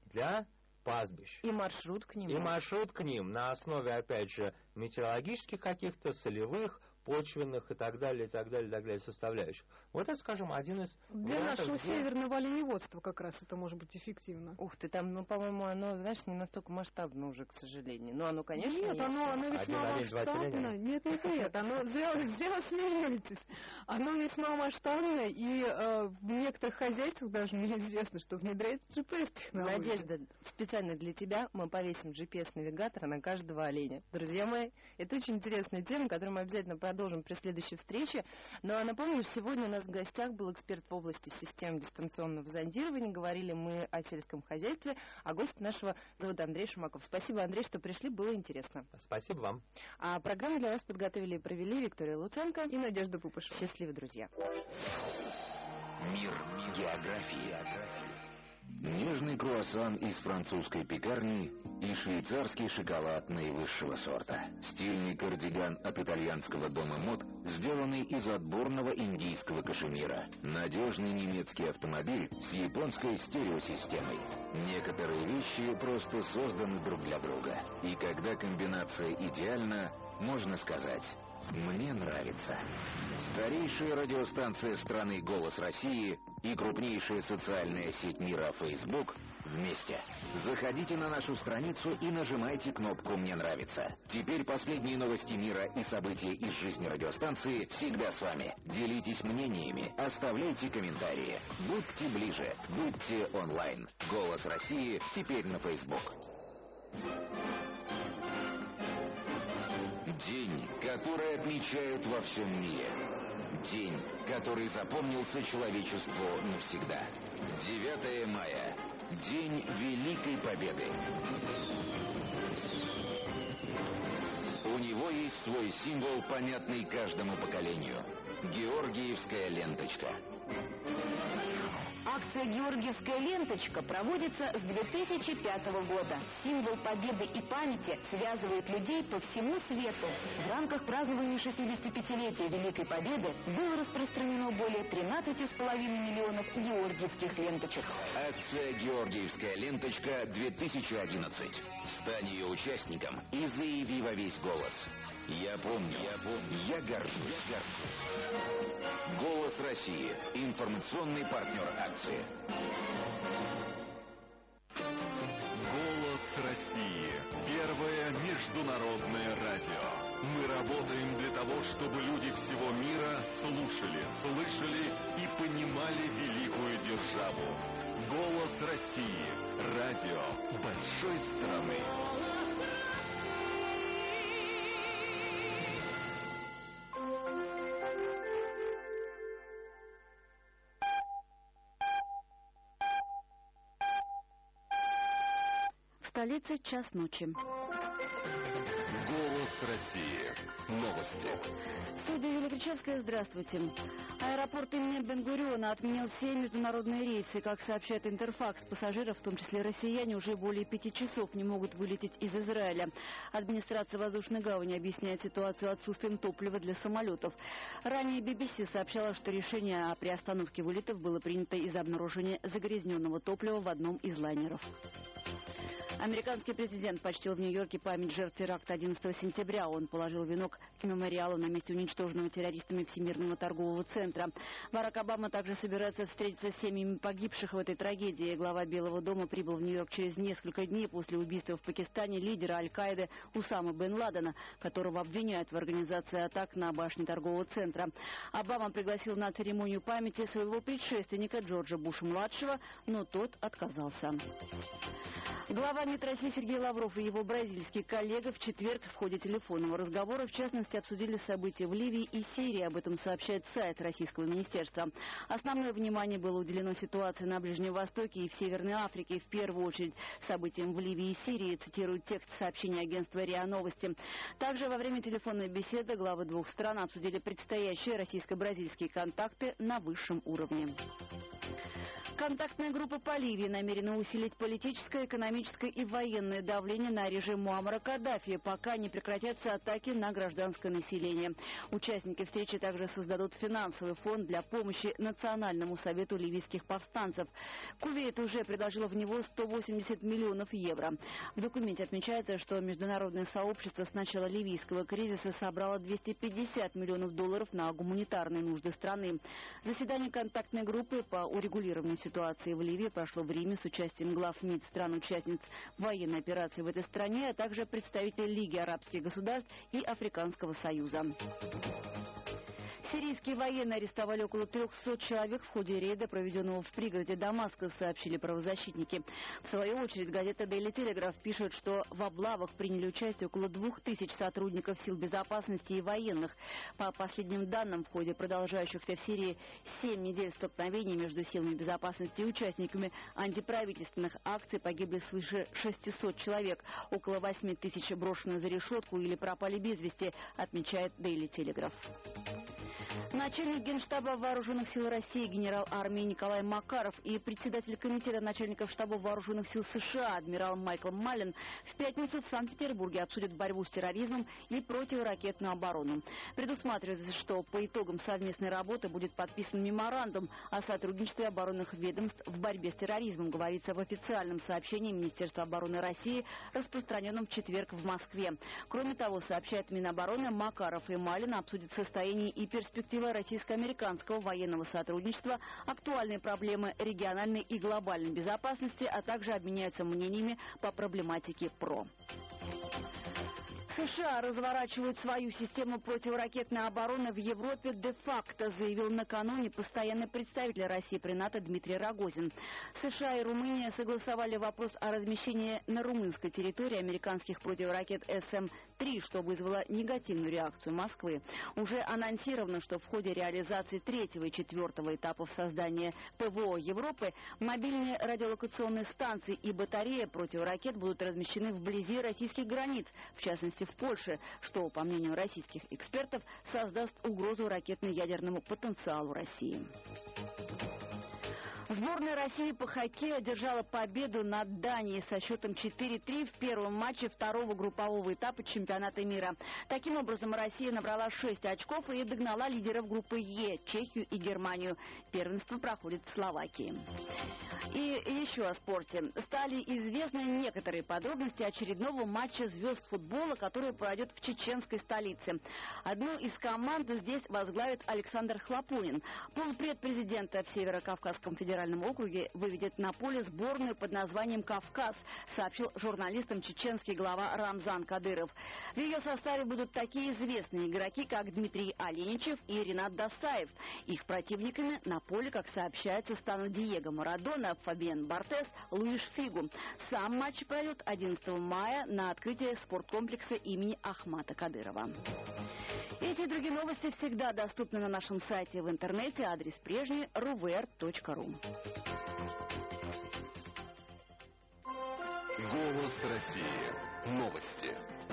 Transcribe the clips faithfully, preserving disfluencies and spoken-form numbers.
для пастбищ. И маршрут к ним. И маршрут к ним на основе, опять же, метеорологических каких-то, солевых, почвенных и так далее, и так далее, и так далее составляющих. Вот это, скажем, один из... Для нашего где... северного оленеводства как раз это может быть эффективно. Ух ты, там, ну, по-моему, оно, знаешь, не настолько масштабно уже, к сожалению. Но оно, конечно, Нет, есть. оно, оно весьма масштабно. Нет, нет, нет, оно, зря вы смеетесь. Оно весьма масштабно, и э, в некоторых хозяйствах даже мне известно, что внедряется джи пи эс-технология. Надежда, специально для тебя мы повесим джи пи эс-навигатор на каждого оленя. Друзья мои, это очень интересная тема, которую мы обязательно продолжим при следующей встрече. Ну а напомню, сегодня у нас в гостях был эксперт в области систем дистанционного зондирования. Говорили мы о сельском хозяйстве, а гость нашего зовут Андрей Шумаков. Спасибо, Андрей, что пришли, было интересно. Спасибо вам. А программу для вас подготовили и провели Виктория Луценко и Надежда Пупышева. Счастливы, друзья. Мир географии. Нежный круассан из французской пекарни и швейцарский шоколад наивысшего сорта. Стильный кардиган от итальянского дома мод, сделанный из отборного индийского кашемира. Надежный немецкий автомобиль с японской стереосистемой. Некоторые вещи просто созданы друг для друга. И когда комбинация идеальна, можно сказать: «Мне нравится». Старейшая радиостанция страны «Голос России» и крупнейшая социальная сеть мира Facebook вместе. Заходите на нашу страницу и нажимайте кнопку «Мне нравится». Теперь последние новости мира и события из жизни радиостанции всегда с вами. Делитесь мнениями, оставляйте комментарии. Будьте ближе, будьте онлайн. «Голос России» теперь на Facebook. День, который отмечают во всем мире. День, который запомнился человечеству навсегда. девятое мая. День Великой Победы. У него есть свой символ, понятный каждому поколению. Георгиевская ленточка. Акция «Георгиевская ленточка» проводится с две тысячи пятого года. Символ победы и памяти связывает людей по всему свету. В рамках празднования шестидесятипятилетия Великой Победы было распространено более тринадцати с половиной миллионов георгиевских ленточек. Акция «Георгиевская ленточка-две тысячи одиннадцать». Стань ее участником и заяви во весь голос: «Я помню, я помню, я горжусь». «Голос России» — информационный партнер акции. «Голос России» — первое международное радио. Мы работаем для того, чтобы люди всего мира слушали, слышали и понимали великую державу. «Голос России» — радио большой страны. Столица, час ночи. «Голос России». Новости. Студия Великореченская, здравствуйте. Аэропорт имени Бен-Гуриона отменил все международные рейсы. Как сообщает Интерфакс, пассажиров, в том числе россияне, уже более пяти часов не могут вылететь из Израиля. Администрация воздушной гавани объясняет ситуацию отсутствием топлива для самолетов. Ранее би би си сообщала, что решение о приостановке вылетов было принято из-за обнаружения загрязненного топлива в одном из лайнеров. Американский президент почтил в Нью-Йорке память жертв теракта одиннадцатого сентября. Он положил венок к мемориалу на месте уничтоженного террористами Всемирного торгового центра. Барак Обама также собирается встретиться с семьями погибших в этой трагедии. Глава Белого дома прибыл в Нью-Йорк через несколько дней после убийства в Пакистане лидера Аль-Каиды Усама бен Ладена, которого обвиняют в организации атак на башне торгового центра. Обама пригласил на церемонию памяти своего предшественника Джорджа Буша-младшего, но тот отказался. Глава МИД России Сергей Лавров и его бразильский коллега в четверг в ходе телефонного разговора, в частности, обсудили события в Ливии и Сирии. Об этом сообщает сайт Российского министерства. Основное внимание было уделено ситуации на Ближнем Востоке и в Северной Африке. В первую очередь событиям в Ливии и Сирии, цитирует текст сообщения агентства РИА Новости. Также во время телефонной беседы главы двух стран обсудили предстоящие российско-бразильские контакты на высшем уровне. Контактная группа по Ливии намерена усилить политическое, экономическое и военное давление на режим Муаммара Каддафи, пока не прекратятся атаки на гражданское население. Участники встречи также создадут финансовый фонд для помощи Национальному совету ливийских повстанцев. Кувейт уже предложила в него сто восемьдесят миллионов евро. В документе отмечается, что международное сообщество с начала ливийского кризиса собрало двести пятьдесят миллионов долларов на гуманитарные нужды страны. Заседание контактной группы по урегулированию ситуации в Ливии прошло в Риме с участием глав МИД стран-участниц военной операции в этой стране, а также представителей Лиги арабских государств и Африканского союза. Сирийские военные арестовали около трехсот человек в ходе рейда, проведенного в пригороде Дамаска, сообщили правозащитники. В свою очередь, газета Daily Telegraph пишет, что в облавах приняли участие около двух тысяч сотрудников сил безопасности и военных. По последним данным, в ходе продолжающихся в Сирии семь недель столкновений между силами безопасности и участниками антиправительственных акций погибли свыше шестисот человек. Около восьми тысяч брошены за решетку или пропали без вести, отмечает Daily Telegraph. Начальник Генштаба Вооруженных сил России генерал армии Николай Макаров и председатель комитета начальников штабов Вооруженных сил США адмирал Майкл Маллен в пятницу в Санкт-Петербурге обсудят борьбу с терроризмом и противоракетную оборону. Предусматривается, что по итогам совместной работы будет подписан меморандум о сотрудничестве оборонных ведомств в борьбе с терроризмом, говорится в официальном сообщении Министерства обороны России, распространенном в четверг в Москве. Кроме того, сообщает Минобороны, Макаров и Маллен обсудят состояние и перспективы российско-американского военного сотрудничества, актуальные проблемы региональной и глобальной безопасности, а также обменяются мнениями по проблематике ПРО. США разворачивают свою систему противоракетной обороны в Европе де-факто, заявил накануне постоянный представитель России при НАТО Дмитрий Рогозин. США и Румыния согласовали вопрос о размещении на румынской территории американских противоракет эс эм три, что вызвало негативную реакцию Москвы. Уже анонсировано, что в ходе реализации третьего и четвертого этапов создания ПВО Европы мобильные радиолокационные станции и батареи противоракет будут размещены вблизи российских границ, в частности в Польше, что, по мнению российских экспертов, создаст угрозу ракетно-ядерному потенциалу России. Сборная России по хоккею одержала победу над Данией со счетом четыре три в первом матче второго группового этапа чемпионата мира. Таким образом, Россия набрала шесть очков и догнала лидеров группы Е – Чехию и Германию. Первенство проходит в Словакии. И еще о спорте. Стали известны некоторые подробности очередного матча звезд футбола, который пройдет в чеченской столице. Одну из команд здесь возглавит Александр Хлопунин. Полпред президента в Северо-Кавказском федеральном округе выведет на поле сборную под названием «Кавказ», сообщил журналистам чеченский глава Рамзан Кадыров. В ее составе будут такие известные игроки, как Дмитрий Оленичев и Ринат Досаев. Их противниками на поле, как сообщается, станут Диего Марадона, Фабиан Бартес, Луиш Фигу. Сам матч пройдет одиннадцатого мая на открытии спорткомплекса имени Ахмата Кадырова. Эти и другие новости всегда доступны на нашем сайте в интернете. Адрес прежний – рувер точка ру. Голос России. Новости.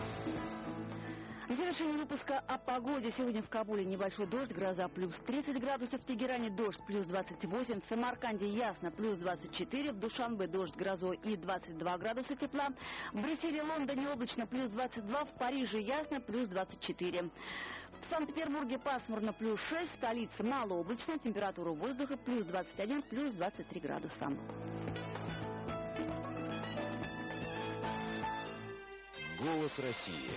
В завершении выпуска о погоде. Сегодня в Кабуле небольшой дождь, гроза плюс тридцать градусов, в Тегеране дождь плюс двадцать восемь, в Самарканде ясно плюс двадцать четыре, в Душанбе дождь, грозой и двадцать два градуса тепла, в Брюсселе и Лондоне облачно плюс двадцать два, в Париже ясно плюс двадцать четыре. В Санкт-Петербурге пасмурно плюс шесть, в столице малооблачно, температура воздуха плюс двадцать один, плюс двадцать три градуса. Голос России.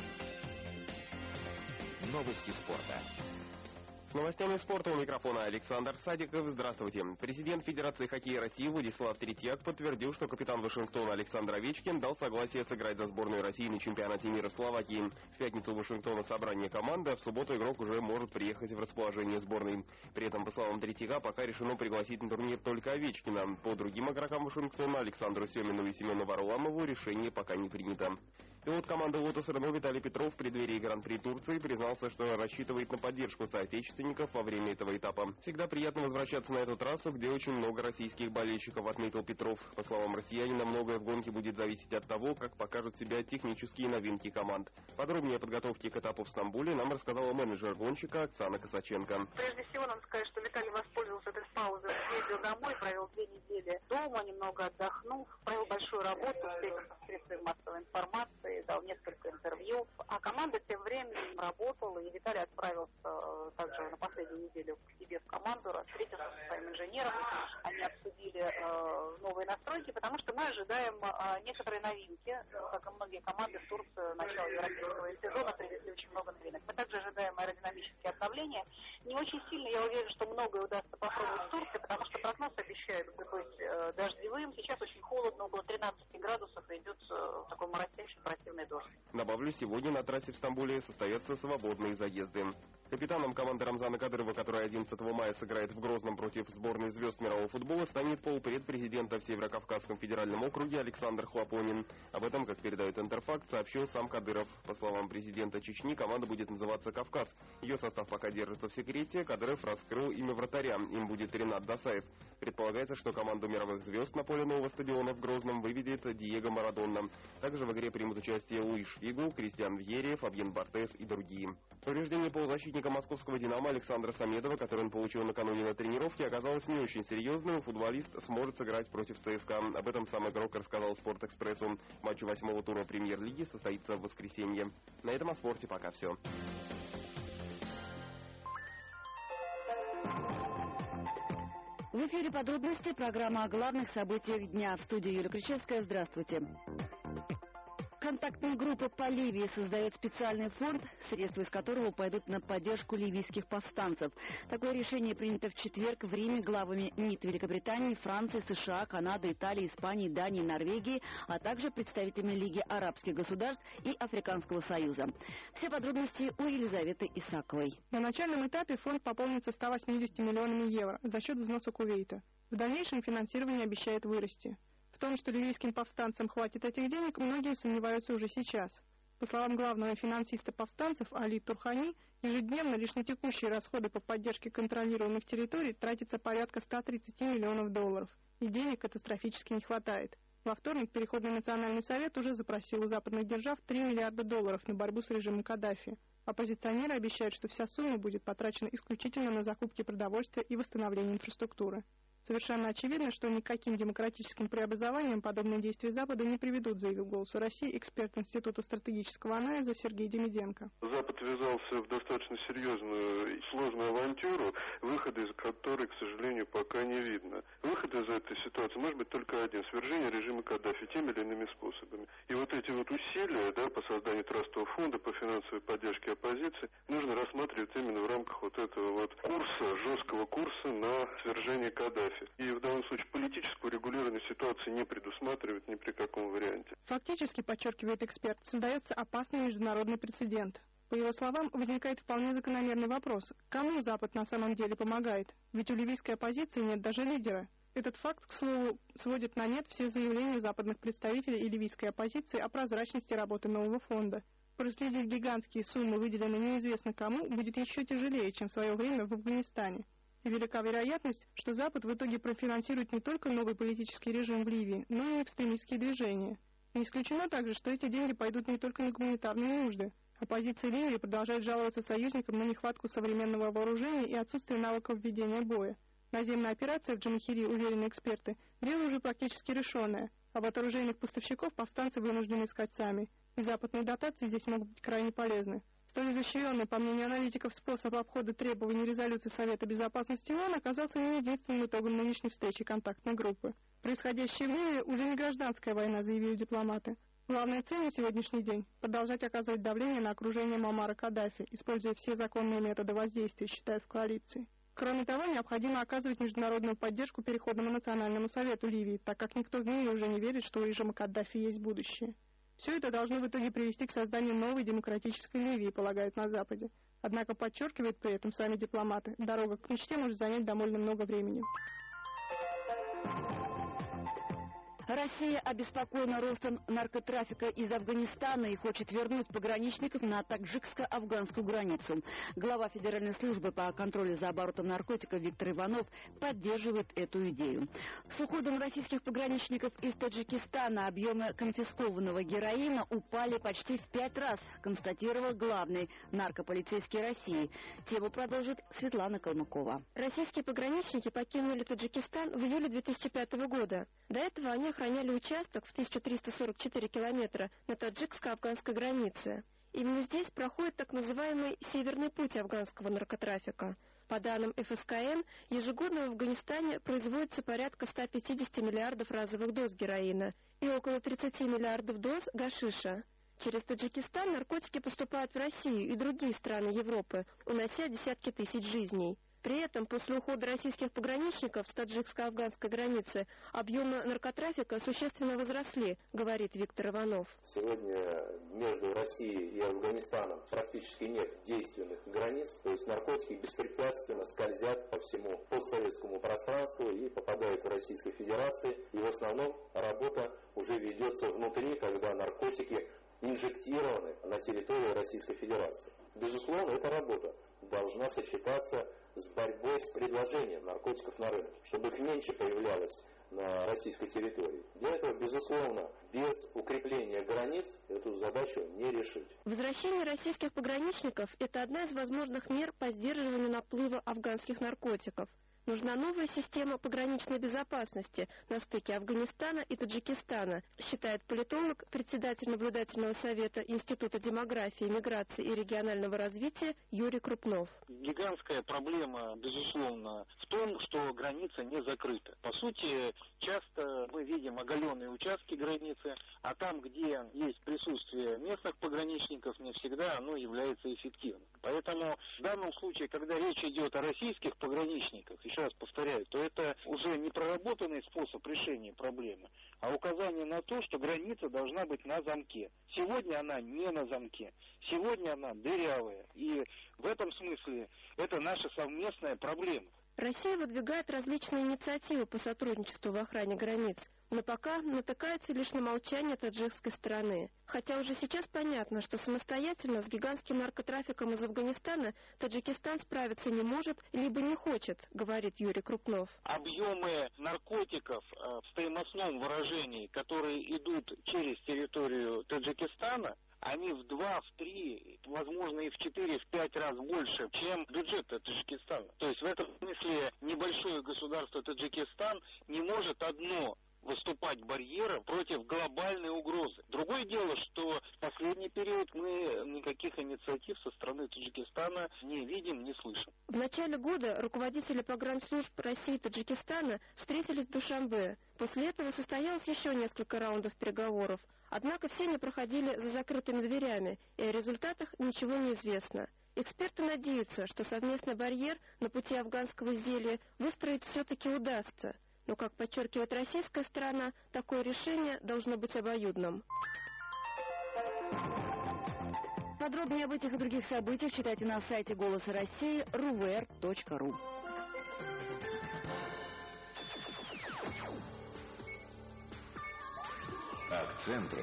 Новости спорта. С новостями спорта у микрофона Александр Садиков. Здравствуйте. Президент Федерации хоккея России Владислав Третьяк подтвердил, что капитан Вашингтона Александр Овечкин дал согласие сыграть за сборную России на чемпионате мира в Словакии. В пятницу у Вашингтона собрание команды, а в субботу игрок уже может приехать в расположение сборной. При этом, по словам Третьяка, пока решено пригласить на турнир только Овечкина. По другим игрокам Вашингтона, Александру Семину и Семену Варламову, решение пока не принято. Пилот команды «Лотос Рено» Виталий Петров в преддверии Гран-при Турции признался, что рассчитывает на поддержку соотечественников во время этого этапа. «Всегда приятно возвращаться на эту трассу, где очень много российских болельщиков», — отметил Петров. По словам россиянина, многое в гонке будет зависеть от того, как покажут себя технические новинки команд. Подробнее о подготовке к этапу в Стамбуле нам рассказала менеджер гонщика Оксана Косаченко. Прежде всего, надо сказать, что Виталий воспользовался этой паузой в ездил домой, провел две недели дома, немного отдохнув, провел большую работу, встретился с средствами массовой информации, дал несколько интервью. А команда тем временем работала, и Виталий отправился также на последнюю неделю к себе в команду, встретился со своим инженером, они обсудили э, новые настройки, потому что мы ожидаем э, некоторые новинки, как и многие команды в Турции начала европейского сезона привезли очень много новинок. Мы также ожидаем аэродинамические обновления. Не очень сильно, я уверен, что многое удастся попробовать в Турции, потому что прогноз обещает быть э, дождевым. Сейчас очень холодно, около тринадцати градусов, и идет э, такой моросящий противный дождь. Добавлю, сегодня на трассе в Стамбуле состоятся свободные заезды. Капитаном команды Рамзана Кадырова, которая одиннадцатого мая сыграет в Грозном против сборной звезд мирового футбола, станет полпред президента в Северокавказском федеральном округе Александр Хлопонин. Об этом, как передает Интерфакт, сообщил сам Кадыров. По словам президента Чечни, команда будет называться «Кавказ». Ее состав пока держится в секрете. Кадыров раскрыл имя вратаря. Им будет Ренат Досаев. Предполагается, что команду мировых звезд на поле нового стадиона в Грозном выведет Диего Марадонна. Также в игре примут участие Луиш Фигу, Кристиан Вьерри, Фабьен Бартес и другие. Повреждение полузащитника московского «Динамо» Александра Самедова, который он получил накануне на тренировке, оказалось не очень серьезным. Футболист сможет сыграть против ЦСКА. Об этом сам игрок рассказал «Спортэкспрессу». Матч восьмого тура премьер-лиги состоится в воскресенье. На этом о спорте пока все. В эфире подробности программа о главных событиях дня. В студии Юлия Кричевская. Здравствуйте. Контактная группа по Ливии создает специальный фонд, средства из которого пойдут на поддержку ливийских повстанцев. Такое решение принято в четверг в Риме главами МИД Великобритании, Франции, США, Канады, Италии, Испании, Дании, Норвегии, а также представителями Лиги арабских государств и Африканского союза. Все подробности у Елизаветы Исаковой. На начальном этапе фонд пополнится ста восьмидесятью миллионами евро за счет взноса Кувейта. В дальнейшем финансирование обещает вырасти. В том, что ливийским повстанцам хватит этих денег, многие сомневаются уже сейчас. По словам главного финансиста повстанцев Али Турхани, ежедневно лишь на текущие расходы по поддержке контролируемых территорий тратится порядка ста тридцати миллионов долларов, и денег катастрофически не хватает. Во вторник Переходный национальный совет уже запросил у западных держав три миллиарда долларов на борьбу с режимом Каддафи. Оппозиционеры обещают, что вся сумма будет потрачена исключительно на закупки продовольствия и восстановление инфраструктуры. Совершенно очевидно, что никаким демократическим преобразованием подобные действия Запада не приведут, заявил «Голосу России» эксперт Института стратегического анализа Сергей Демиденко. Запад ввязался в достаточно серьезную и сложную авантюру, выхода из которой, к сожалению, пока не видно. Выход из этой ситуации может быть только один – свержение режима Каддафи теми или иными способами. И вот эти вот усилия, да, по созданию трастового фонда, по финансовой поддержке оппозиции, нужно рассматривать именно в рамках вот этого вот курса, жесткого курса на свержение Каддафи. И в данном случае политического регулирования ситуации не предусматривает ни при каком варианте. Фактически, подчеркивает эксперт, создается опасный международный прецедент. По его словам, возникает вполне закономерный вопрос, кому Запад на самом деле помогает? Ведь у ливийской оппозиции нет даже лидера. Этот факт, к слову, сводит на нет все заявления западных представителей и ливийской оппозиции о прозрачности работы нового фонда. Проследить гигантские суммы, выделенные неизвестно кому, будет еще тяжелее, чем в свое время в Афганистане. И велика вероятность, что Запад в итоге профинансирует не только новый политический режим в Ливии, но и экстремистские движения. Не исключено также, что эти деньги пойдут не только на гуманитарные нужды. Оппозиция Ливии продолжает жаловаться союзникам на нехватку современного вооружения и отсутствие навыков ведения боя. Наземная операция в Джамахири, уверены эксперты, дело уже практически решенное, а вот оружейных поставщиков повстанцы вынуждены искать сами. И западные дотации здесь могут быть крайне полезны. Столь изощренный, по мнению аналитиков, способ обхода требований резолюции Совета Безопасности ООН оказался не единственным итогом нынешней встречи контактной группы. Происходящее в Ливии уже не гражданская война, заявили дипломаты. Главная цель на сегодняшний день – продолжать оказывать давление на окружение Муаммара Каддафи, используя все законные методы воздействия, считают в коалиции. Кроме того, необходимо оказывать международную поддержку Переходному национальному совету Ливии, так как никто в мире уже не верит, что у режима Каддафи есть будущее. Все это должно в итоге привести к созданию новой демократической Ливии, полагают на Западе. Однако, подчеркивают при этом сами дипломаты, дорога к мечте может занять довольно много времени. Россия обеспокоена ростом наркотрафика из Афганистана и хочет вернуть пограничников на таджикско-афганскую границу. Глава Федеральной службы по контролю за оборотом наркотиков Виктор Иванов поддерживает эту идею. С уходом российских пограничников из Таджикистана объемы конфискованного героина упали почти в пять раз, констатировал главный наркополицейский России. Тему продолжит Светлана Калмыкова. Российские пограничники покинули Таджикистан в июле две тысячи пятого года. До этого они охраняли участок в тысяча триста сорок четыре километра на таджикско-афганской границе. Именно здесь проходит так называемый «северный путь» афганского наркотрафика. По данным эф эс ка эн, ежегодно в Афганистане производится порядка ста пятидесяти миллиардов разовых доз героина и около тридцати миллиардов доз гашиша. Через Таджикистан наркотики поступают в Россию и другие страны Европы, унося десятки тысяч жизней. При этом, после ухода российских пограничников с таджикско-афганской границы, объемы наркотрафика существенно возросли, говорит Виктор Иванов. Сегодня между Россией и Афганистаном практически нет действенных границ, то есть наркотики беспрепятственно скользят по всему постсоветскому пространству и попадают в Российской Федерации. И в основном работа уже ведется внутри, когда наркотики инжектированы на территории Российской Федерации. Безусловно, эта работа должна сочетаться с борьбой с предложением наркотиков на рынке, чтобы их меньше появлялось на российской территории. Для этого, безусловно, без укрепления границ эту задачу не решить. Возвращение российских пограничников – это одна из возможных мер по сдерживанию наплыва афганских наркотиков. Нужна новая система пограничной безопасности на стыке Афганистана и Таджикистана, считает политолог, председатель наблюдательного совета Института демографии, миграции и регионального развития Юрий Крупнов. Гигантская проблема, безусловно, в том, что граница не закрыта. По сути, часто мы видим оголенные участки границы, а там, где есть присутствие местных пограничников, не всегда оно является эффективным. Поэтому в данном случае, когда речь идет о российских пограничниках, еще раз повторяю, то это уже не проработанный способ решения проблемы, а указание на то, что граница должна быть на замке. Сегодня она не на замке, сегодня она дырявая, и в этом смысле это наша совместная проблема. Россия выдвигает различные инициативы по сотрудничеству в охране границ, но пока натыкается лишь на молчание таджикской стороны. Хотя уже сейчас понятно, что самостоятельно с гигантским наркотрафиком из Афганистана Таджикистан справиться не может, либо не хочет, говорит Юрий Крупнов. Объемы наркотиков в стоимостном выражении, которые идут через территорию Таджикистана, они в два, в три, возможно и в четыре, в пять раз больше, чем бюджет Таджикистана. То есть в этом смысле небольшое государство Таджикистан не может одно выступать барьером против глобальной угрозы. Другое дело, что в последний период мы никаких инициатив со стороны Таджикистана не видим, не слышим. В начале года руководители погранслужб России и Таджикистана встретились в Душанбе. После этого состоялось еще несколько раундов переговоров. Однако все они проходили за закрытыми дверями, и о результатах ничего не известно. Эксперты надеются, что совместный барьер на пути афганского изделия выстроить все-таки удастся. Но, как подчеркивает российская сторона, такое решение должно быть обоюдным. Подробнее об этих и других событиях читайте на сайте «Голоса России» эр у эр точка ру. Акценты.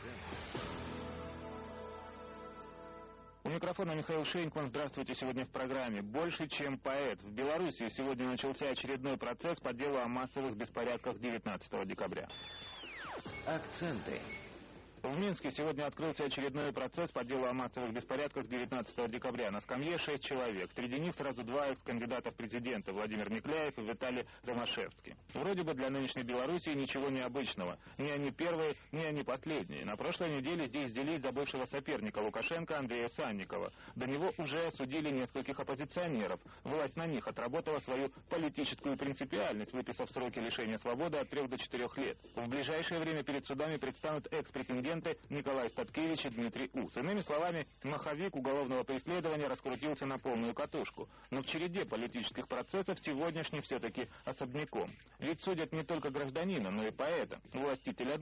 У микрофона Михаил Шейнкман. Здравствуйте. Сегодня в программе «Больше, чем поэт». В Беларуси сегодня начался очередной процесс по делу о массовых беспорядках девятнадцатого декабря. Акценты. В Минске сегодня открылся очередной процесс по делу о массовых беспорядках девятнадцатого декабря. На скамье шесть человек. Среди них сразу два экс-кандидата в президенты — Владимир Никляев и Виталий Ромашевский. Вроде бы для нынешней Белоруссии ничего необычного. Ни они первые, ни они последние. На прошлой неделе здесь взялись за бывшего соперника Лукашенко Андрея Санникова. До него уже осудили нескольких оппозиционеров. Власть на них отработала свою политическую принципиальность, выписав сроки лишения свободы от трех до четырех лет. В ближайшее время перед судами предстанут экс-претенденты Николай Статкевич и Дмитрий Ус. Иными словами, маховик уголовного преследования раскрутился на полную катушку. Но в череде политических процессов сегодняшний все-таки особняком. Ведь судят не только гражданина, но и поэта, властителя дум.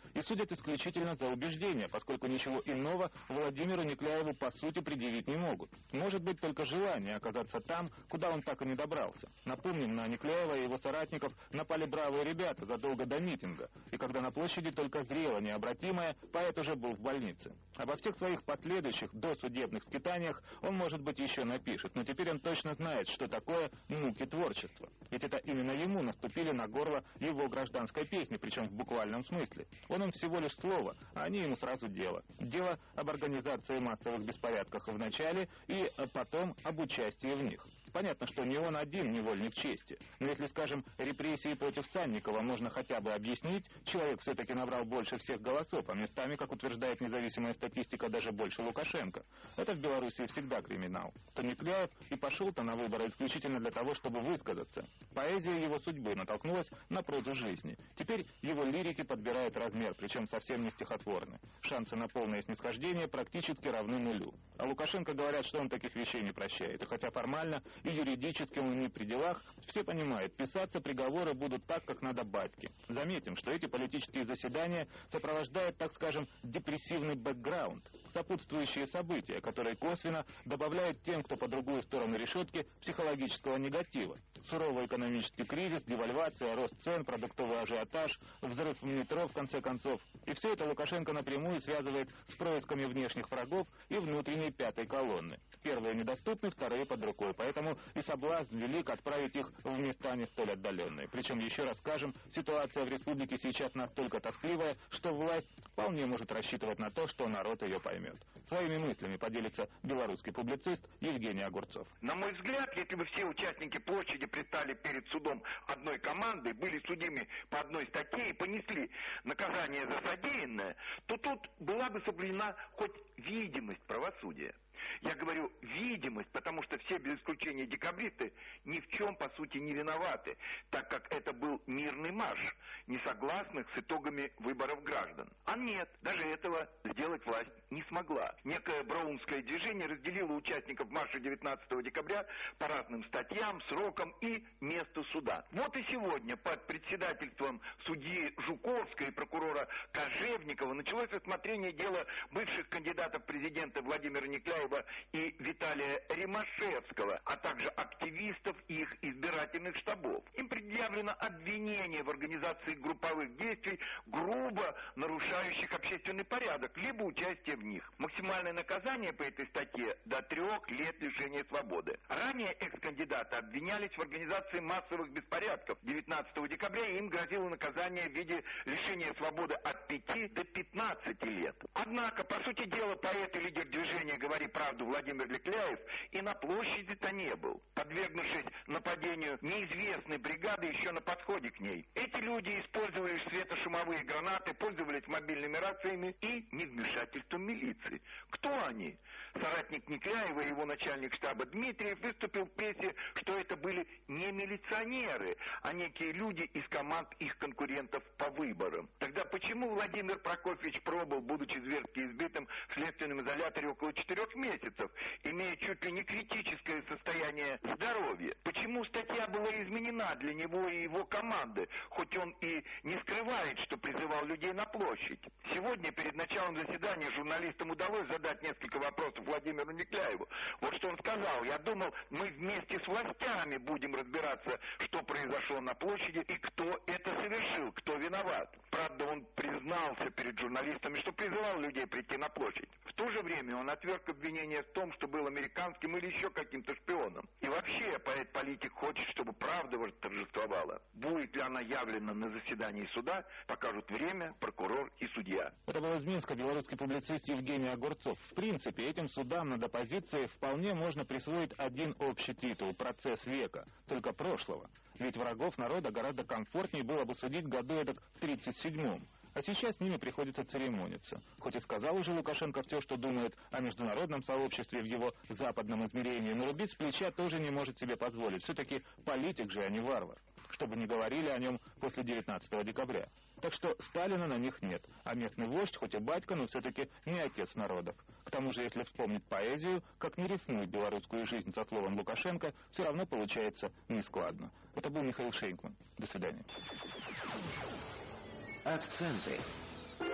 и судят исключительно за убеждения, поскольку ничего иного Владимиру Никляеву по сути предъявить не могут. Может быть только желание оказаться там, куда он так и не добрался. Напомним, на Никляева и его соратников напали бравые ребята задолго до митинга, и когда на площади только зрело необратимое, поэт уже был в больнице. Обо всех своих последующих досудебных скитаниях он, может быть, еще напишет, но теперь он точно знает, что такое муки творчества. Ведь это именно ему наступили на горло его гражданской песни, причем в буквальном смысле. Он им всего лишь слово, а они ему сразу дело. Дело об организации массовых беспорядков в начале и потом об участии в них. Понятно, что не он один невольник чести, но если, скажем, репрессии против Санникова можно хотя бы объяснить, человек все-таки набрал больше всех голосов, а местами, как утверждает независимая статистика, даже больше Лукашенко. Это в Белоруссии всегда криминал. То Никляев и пошел-то на выборы исключительно для того, чтобы высказаться. Поэзия его судьбы натолкнулась на прозу жизни. Теперь его лирики подбирают размер, причем совсем не стихотворны. Шансы на полное снисхождение практически равны нулю. А Лукашенко говорят, что он таких вещей не прощает, и хотя формально и юридически он не при делах, все понимают, писаться приговоры будут так, как надо батьке. Заметим, что эти политические заседания сопровождают, так скажем, депрессивный бэкграунд, сопутствующие события, которые косвенно добавляют тем, кто по другую сторону решетки, психологического негатива. Суровый экономический кризис, девальвация, рост цен, продуктовый ажиотаж, взрыв в метро, в конце концов. И все это Лукашенко напрямую связывает с происками внешних врагов и внутренней пятой колонны. Первые недоступны, вторые под рукой, поэтому и соблазн велик отправить их в места не столь отдаленные. Причем, еще раз скажем, ситуация в республике сейчас настолько тоскливая, что власть вполне может рассчитывать на то, что народ ее поймет. Своими мыслями поделится белорусский публицист Евгений Огурцов. На мой взгляд, если бы все участники площади предстали перед судом одной команды, были судимы по одной статье и понесли наказание за содеянное, то тут была бы соблюдена хоть видимость правосудия. Я говорю видимость, потому что все без исключения декабристы ни в чем по сути не виноваты, так как это был мирный марш несогласных с итогами выборов граждан. А нет, даже этого сделать власть не смогла. Некое браунское движение разделило участников марша девятнадцатого декабря по разным статьям, срокам и месту суда. Вот и сегодня под председательством судьи Жуковской и прокурора Кожевникова началось рассмотрение дела бывших кандидатов в президенты Владимира Никляева и Виталия Римашевского, а также активистов их избирательных штабов. Им предъявлено обвинение в организации групповых действий, грубо нарушающих общественный порядок, либо участие в них. Максимальное наказание по этой статье до трех лет лишения свободы. Ранее экс-кандидаты обвинялись в организации массовых беспорядков девятнадцатого декабря, и им грозило наказание в виде лишения свободы от пяти до пятнадцати лет. Однако, по сути дела, поэт и лидер движения «Говори правду» Владимир Никляев и на площади-то не был, подвергнувшись нападению неизвестной бригады еще на подходе к ней. Эти люди использовали светошумовые гранаты, пользовались мобильными рациями и невмешательством милиции. Кто они? Соратник Никляева и его начальник штаба Дмитриев выступил в прессе, что это были не милиционеры, а некие люди из команд их конкурентов по выборам. Тогда почему Владимир Прокофьевич пробыл, будучи зверски избитым в следственном изоляторе около четырех месяцев, имея чуть ли не критическое состояние здоровья? Почему статья была изменена для него и его команды, хоть он и не скрывает, что призывал людей на площадь? Сегодня перед началом заседания журналистам удалось задать несколько вопросов Владимиру Никляеву. Вот что он сказал: я думал, мы вместе с властями будем разбираться, что произошло на площади и кто это совершил, кто виноват. Правда, он признался перед журналистами, что призывал людей прийти на площадь. В то же время он отверг обвинение в том, что был американским или еще каким-то шпионом. И вообще, поэт-политик хочет, чтобы правда торжествовала. Будет ли она явлена на заседании суда, покажут время, прокурор и судья. Это был из Минска белорусский публицист Евгений Огурцов. В принципе, этим судам над оппозицией вполне можно присвоить один общий титул – «Процесс века», только прошлого. Ведь врагов народа гораздо комфортнее было бы судить году эдак в тридцать седьмом. А сейчас с ними приходится церемониться. Хоть и сказал уже Лукашенко все, что думает о международном сообществе в его западном измерении, но рубить с плеча тоже не может себе позволить. Все-таки политик же, а не варвар. Чтобы не говорили о нем после девятнадцатого декабря. Так что Сталина на них нет, а местный вождь, хоть и батька, но все-таки не отец народов. К тому же, если вспомнить поэзию, как не рифмует белорусскую жизнь со словом Лукашенко, все равно получается нескладно. Это был Михаил Шейнкман. До свидания. Акценты.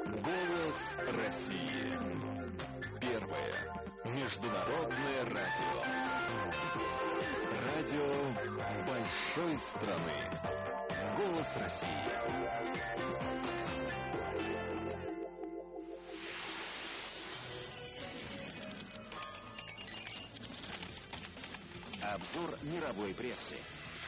Голос России. Первое международное радио. Радио большой страны. Голос России. Обзор мировой прессы.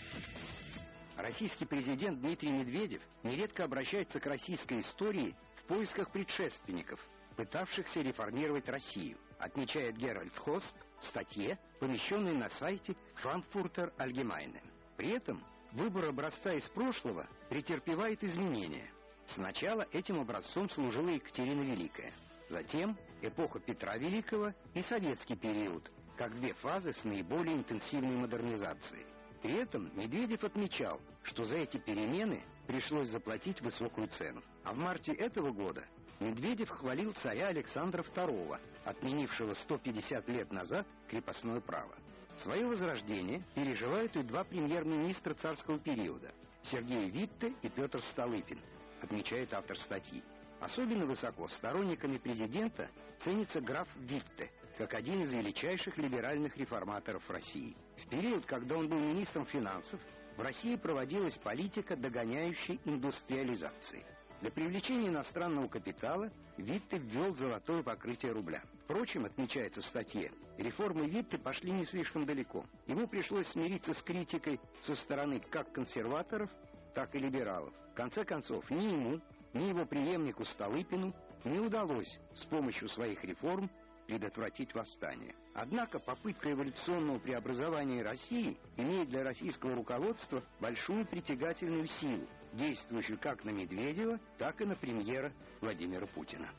Российский президент Дмитрий Медведев нередко обращается к российской истории в поисках предшественников, пытавшихся реформировать Россию, отмечает Геральд Хосп в статье, помещенной на сайте Frankfurter Allgemeine. При этом выбор образца из прошлого претерпевает изменения. Сначала этим образцом служила Екатерина Великая, затем эпоха Петра Великого и советский период, как две фазы с наиболее интенсивной модернизацией. При этом Медведев отмечал, что за эти перемены пришлось заплатить высокую цену. А в марте этого года Медведев хвалил царя Александра второго, отменившего сто пятьдесят лет назад крепостное право. Свое возрождение переживают и два премьер-министра царского периода – Сергей Витте и Петр Столыпин, отмечает автор статьи. Особенно высоко сторонниками президента ценится граф Витте, как один из величайших либеральных реформаторов России. В период, когда он был министром финансов, в России проводилась политика догоняющей индустриализации. Для привлечения иностранного капитала Витте ввел золотое покрытие рубля. Впрочем, отмечается в статье, реформы Витте пошли не слишком далеко. Ему пришлось смириться с критикой со стороны как консерваторов, так и либералов. В конце концов, ни ему, ни его преемнику Столыпину не удалось с помощью своих реформ предотвратить восстание. Однако попытка эволюционного преобразования России имеет для российского руководства большую притягательную силу, действующую как на Медведева, так и на премьера Владимира Путина.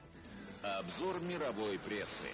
Обзор мировой прессы.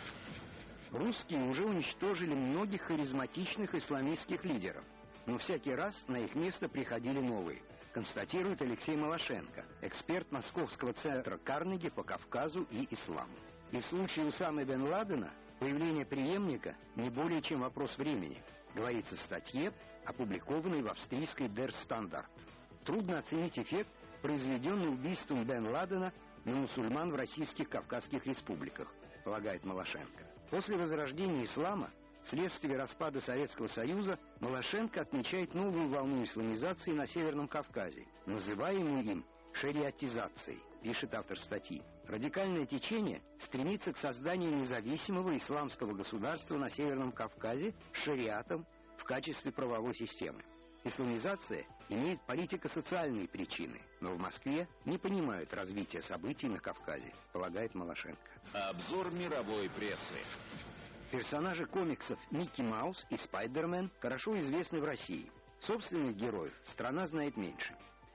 Русские уже уничтожили многих харизматичных исламистских лидеров, но всякий раз на их место приходили новые, констатирует Алексей Малашенко, эксперт Московского центра Карнеги по Кавказу и исламу. И в случае Усамы бен Ладена появление преемника не более чем вопрос времени, говорится в статье, опубликованной в австрийской Der Standard. Трудно оценить эффект, произведенный убийством бен Ладена на мусульман в российских Кавказских республиках, полагает Малашенко. После возрождения ислама, вследствие распада Советского Союза, Малашенко отмечает новую волну исламизации на Северном Кавказе, называемую им шариатизацией, пишет автор статьи. Радикальное течение стремится к созданию независимого исламского государства на Северном Кавказе с шариатом в качестве правовой системы. Исламизация имеет политико-социальные причины, но в Москве не понимают развития событий на Кавказе, полагает Малашенко. Обзор мировой прессы. Персонажи комиксов Микки Маус и Спайдермен хорошо известны в России. Собственных героев страна знает меньше.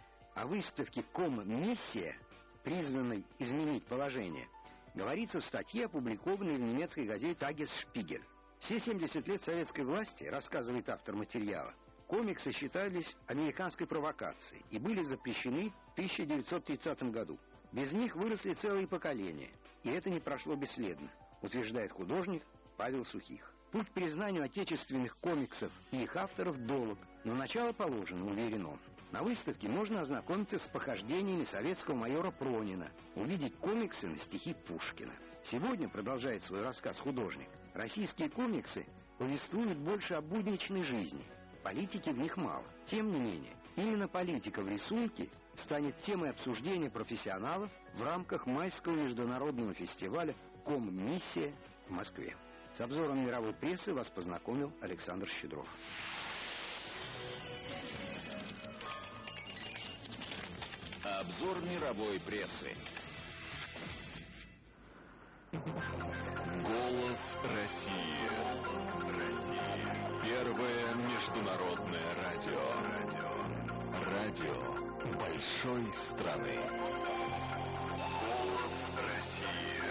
О выставке «Ком-миссия», призванной изменить положение, говорится в статье, опубликованной в немецкой газете «Тагес-Шпигель». Все семьдесят лет советской власти, рассказывает автор материала, комиксы считались американской провокацией и были запрещены в тысяча девятьсот тридцатом году. Без них выросли целые поколения, и это не прошло бесследно, утверждает художник Павел Сухих. Путь к признанию отечественных комиксов и их авторов долг, но начало положено, уверен он. На выставке можно ознакомиться с похождениями советского майора Пронина, увидеть комиксы на стихи Пушкина. Сегодня, продолжает свой рассказ художник, российские комиксы повествуют больше о будничной жизни. Политики в них мало. Тем не менее, именно политика в рисунке станет темой обсуждения профессионалов в рамках майского международного фестиваля «Ком-миссия» в Москве. С обзором мировой прессы вас познакомил Александр Щедров. Обзор мировой прессы. Голос России. Россия. Первое международное радио. Радио большой страны. Голос России.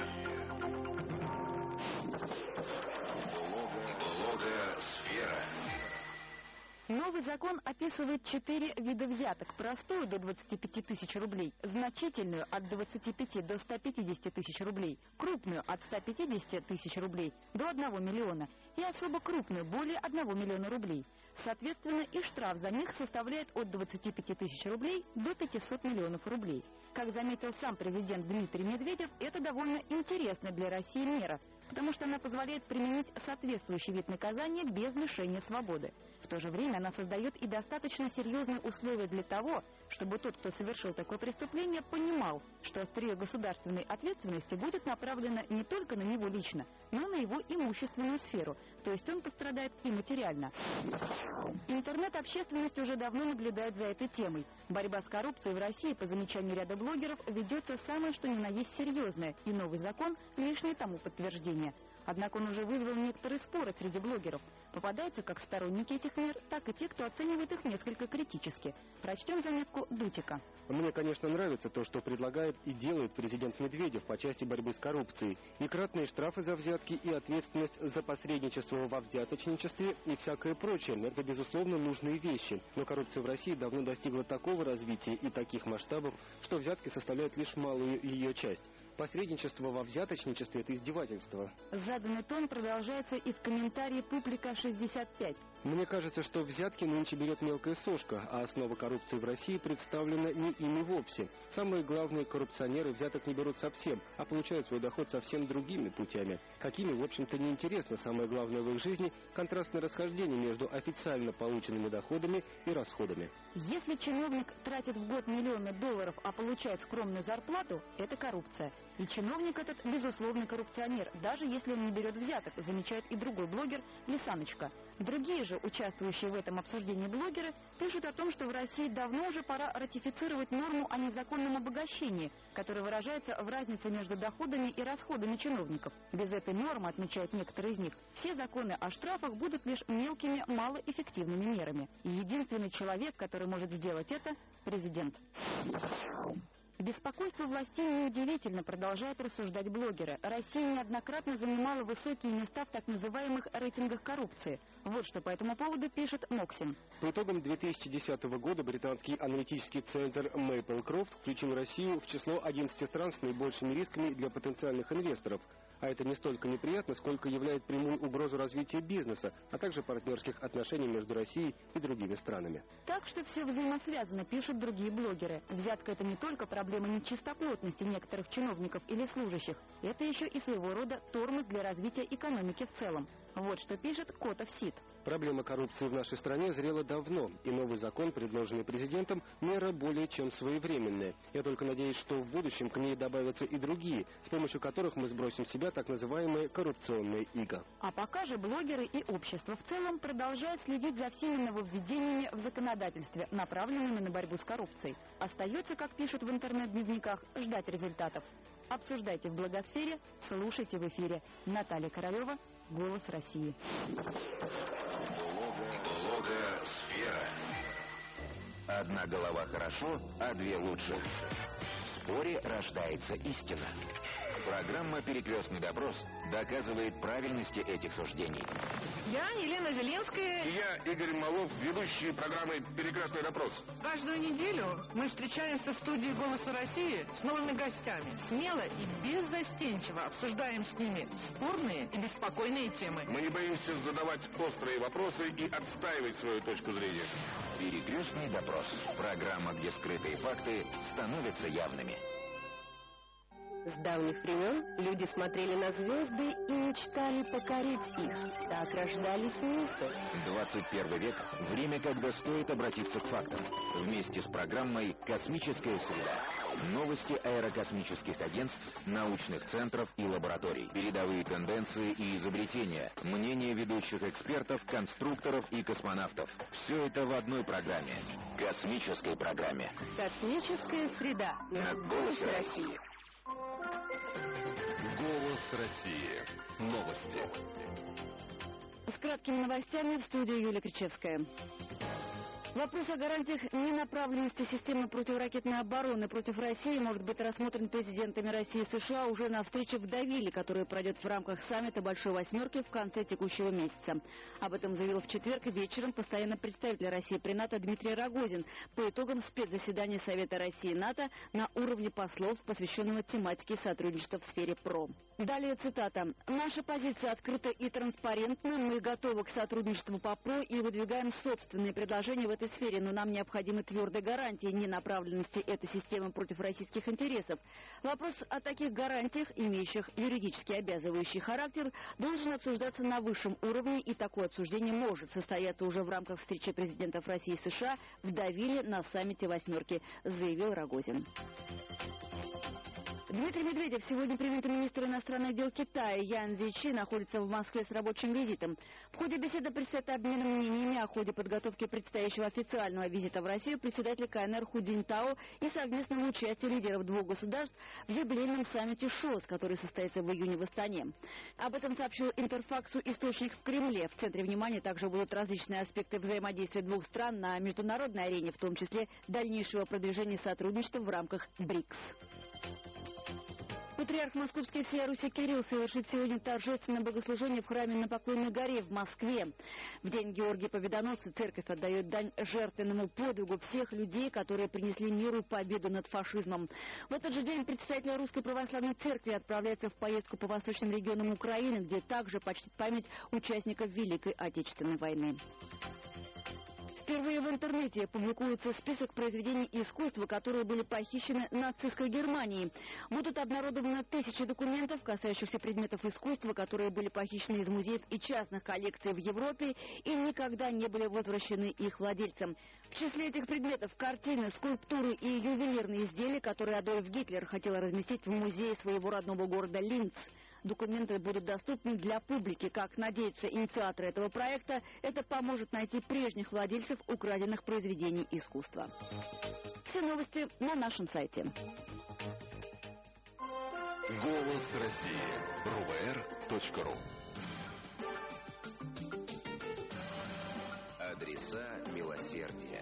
Блогосфера. Новый закон описывает четыре вида взяток. Простую до двадцати пяти тысяч рублей, значительную от двадцати пяти до ста пятидесяти тысяч рублей, крупную от ста пятидесяти тысяч рублей до одного миллиона и особо крупную более одного миллиона рублей. Соответственно, и штраф за них составляет от двадцати пяти тысяч рублей до пятисот миллионов рублей. как заметил сам президент Дмитрий Медведев, это довольно интересная для России мера, потому что она позволяет применить соответствующий вид наказания без лишения свободы. В то же время она создает и достаточно серьезные условия для того, чтобы тот, кто совершил такое преступление, понимал, что острие государственной ответственности будет направлено не только на него лично, но и на его имущественную сферу, то есть он пострадает и материально. Интернет-общественность уже давно наблюдает за этой темой. Борьба с коррупцией в России, по замечанию ряда блогеров, ведется самое что ни на есть серьезное, и новый закон – лишнее тому подтверждение. Однако он уже вызвал некоторые споры среди блогеров. Попадаются как сторонники этих мер, так и те, кто оценивает их несколько критически. Прочтем заметку Дутика. Мне, конечно, нравится то, что предлагает и делает президент Медведев по части борьбы с коррупцией. И кратные штрафы за взятки, и ответственность за посредничество во взяточничестве, и всякое прочее. Это, безусловно, нужные вещи. Но коррупция в России давно достигла такого развития и таких масштабов, что взятки составляют лишь малую ее часть. Посредничество во взяточничестве – это издевательство. Заданный тон продолжается и в комментарии Публика шестьдесят пять. Мне кажется, что взятки нынче берет мелкая сошка, а основа коррупции в России представлена не ими вовсе. Самые главные коррупционеры взяток не берут совсем, а получают свой доход совсем другими путями. Какими, в общем-то, неинтересно. Самое главное в их жизни – контрастное расхождение между официально полученными доходами и расходами. Если чиновник тратит в год миллионы долларов, а получает скромную зарплату, это коррупция. И чиновник этот, безусловно, коррупционер, даже если он не берет взяток, замечает и другой блогер Лисаночка. Другие же, участвующие в этом обсуждении блогеры, пишут о том, что в России давно уже пора ратифицировать норму о незаконном обогащении, которая выражается в разнице между доходами и расходами чиновников. Без этой нормы, отмечают некоторые из них, все законы о штрафах будут лишь мелкими, малоэффективными мерами. И единственный человек, который может сделать это – президент. Беспокойство властей неудивительно, продолжают рассуждать блогеры. Россия неоднократно занимала высокие места в так называемых рейтингах коррупции. Вот что по этому поводу пишет Моксин. По итогам две тысячи десятого года британский аналитический центр Мейплкрофт включил Россию в число одиннадцати стран с наибольшими рисками для потенциальных инвесторов. А это не столько неприятно, сколько являет прямую угрозу развития бизнеса, а также партнерских отношений между Россией и другими странами. Так что все взаимосвязано, пишут другие блогеры. Взятка – это не только проблема нечистоплотности некоторых чиновников или служащих, это еще и своего рода тормоз для развития экономики в целом. Вот что пишет Котов Сид. Проблема коррупции в нашей стране зрела давно, и новый закон, предложенный президентом, мера более чем своевременная. Я только надеюсь, что в будущем к ней добавятся и другие, с помощью которых мы сбросим с себя так называемые коррупционные иго. А пока же блогеры и общество в целом продолжают следить за всеми нововведениями в законодательстве, направленными на борьбу с коррупцией. Остается, как пишут в интернет-дневниках, ждать результатов. Обсуждайте в блогосфере, слушайте в эфире. Наталья Королева, «Голос России». Блогосфера. Одна голова хорошо, а две лучше. В споре рождается истина. Программа «Перекрестный допрос» доказывает правильности этих суждений. Я Елена Зеленская. И я Игорь Малов, ведущий программы «Перекрестный допрос». Каждую неделю мы встречаемся в студии «Голоса России» с новыми гостями. Смело и беззастенчиво обсуждаем с ними спорные и беспокойные темы. Мы не боимся задавать острые вопросы и отстаивать свою точку зрения. «Перекрестный допрос» – программа, где скрытые факты становятся явными. С давних времен люди смотрели на звезды и мечтали покорить их. Так рождались мифы. двадцать первый век – время, когда стоит обратиться к фактам. Вместе с программой «Космическая среда». Новости аэрокосмических агентств, научных центров и лабораторий. Передовые тенденции и изобретения. Мнения ведущих экспертов, конструкторов и космонавтов. Все это в одной программе. Космической программе. «Космическая среда» на «Голосе России». Голос России. Новости. С краткими новостями в студии Юлия Кричевская. Вопрос о гарантиях ненаправленности системы противоракетной обороны против России может быть рассмотрен президентами России и США уже на встрече в Девиле, которая пройдет в рамках саммита Большой Восьмерки в конце текущего месяца. Об этом заявил в четверг вечером постоянный представитель России при НАТО Дмитрий Рогозин по итогам спецзаседания Совета России и НАТО на уровне послов, посвященного тематике сотрудничества в сфере ПРО. Далее цитата. «Наша позиция открыта и транспарентна. Мы готовы к сотрудничеству по ПРО и выдвигаем собственные предложения в этой финансовой сфере, но нам необходимы твердые гарантии ненаправленности этой системы против российских интересов. Вопрос о таких гарантиях, имеющих юридически обязывающий характер, должен обсуждаться на высшем уровне, и такое обсуждение может состояться уже в рамках встречи президентов России и США в Девиле на саммите «восьмерки», заявил Рогозин. Дмитрий Медведев сегодня примет министра иностранных дел Китая Ян Цзичи, находится в Москве с рабочим визитом. В ходе беседы предстоит обмен мнениями о ходе подготовки предстоящего официального визита в Россию председателя КНР Ху Цзиньтао и совместного участия лидеров двух государств в юбилейном саммите ШОС, который состоится в июне в Астане. Об этом сообщил Интерфаксу источник в Кремле. В центре внимания также будут различные аспекты взаимодействия двух стран на международной арене, в том числе дальнейшего продвижения сотрудничества в рамках БРИКС. Патриарх Московский всея Руси Кирилл совершит сегодня торжественное богослужение в храме на Поклонной горе в Москве. В день Георгия Победоносца церковь отдает дань жертвенному подвигу всех людей, которые принесли миру победу над фашизмом. В этот же день представитель Русской Православной Церкви отправляется в поездку по восточным регионам Украины, где также почтит память участников Великой Отечественной войны. Впервые в интернете публикуется список произведений искусства, которые были похищены нацистской Германией. Будут обнародованы тысячи документов, касающихся предметов искусства, которые были похищены из музеев и частных коллекций в Европе и никогда не были возвращены их владельцам. В числе этих предметов картины, скульптуры и ювелирные изделия, которые Адольф Гитлер хотел разместить в музее своего родного города Линц. Документы будут доступны для публики. Как надеются инициаторы этого проекта, это поможет найти прежних владельцев украденных произведений искусства. Все новости на нашем сайте. Голос России. эр вэ эр точка ру. Адреса милосердия.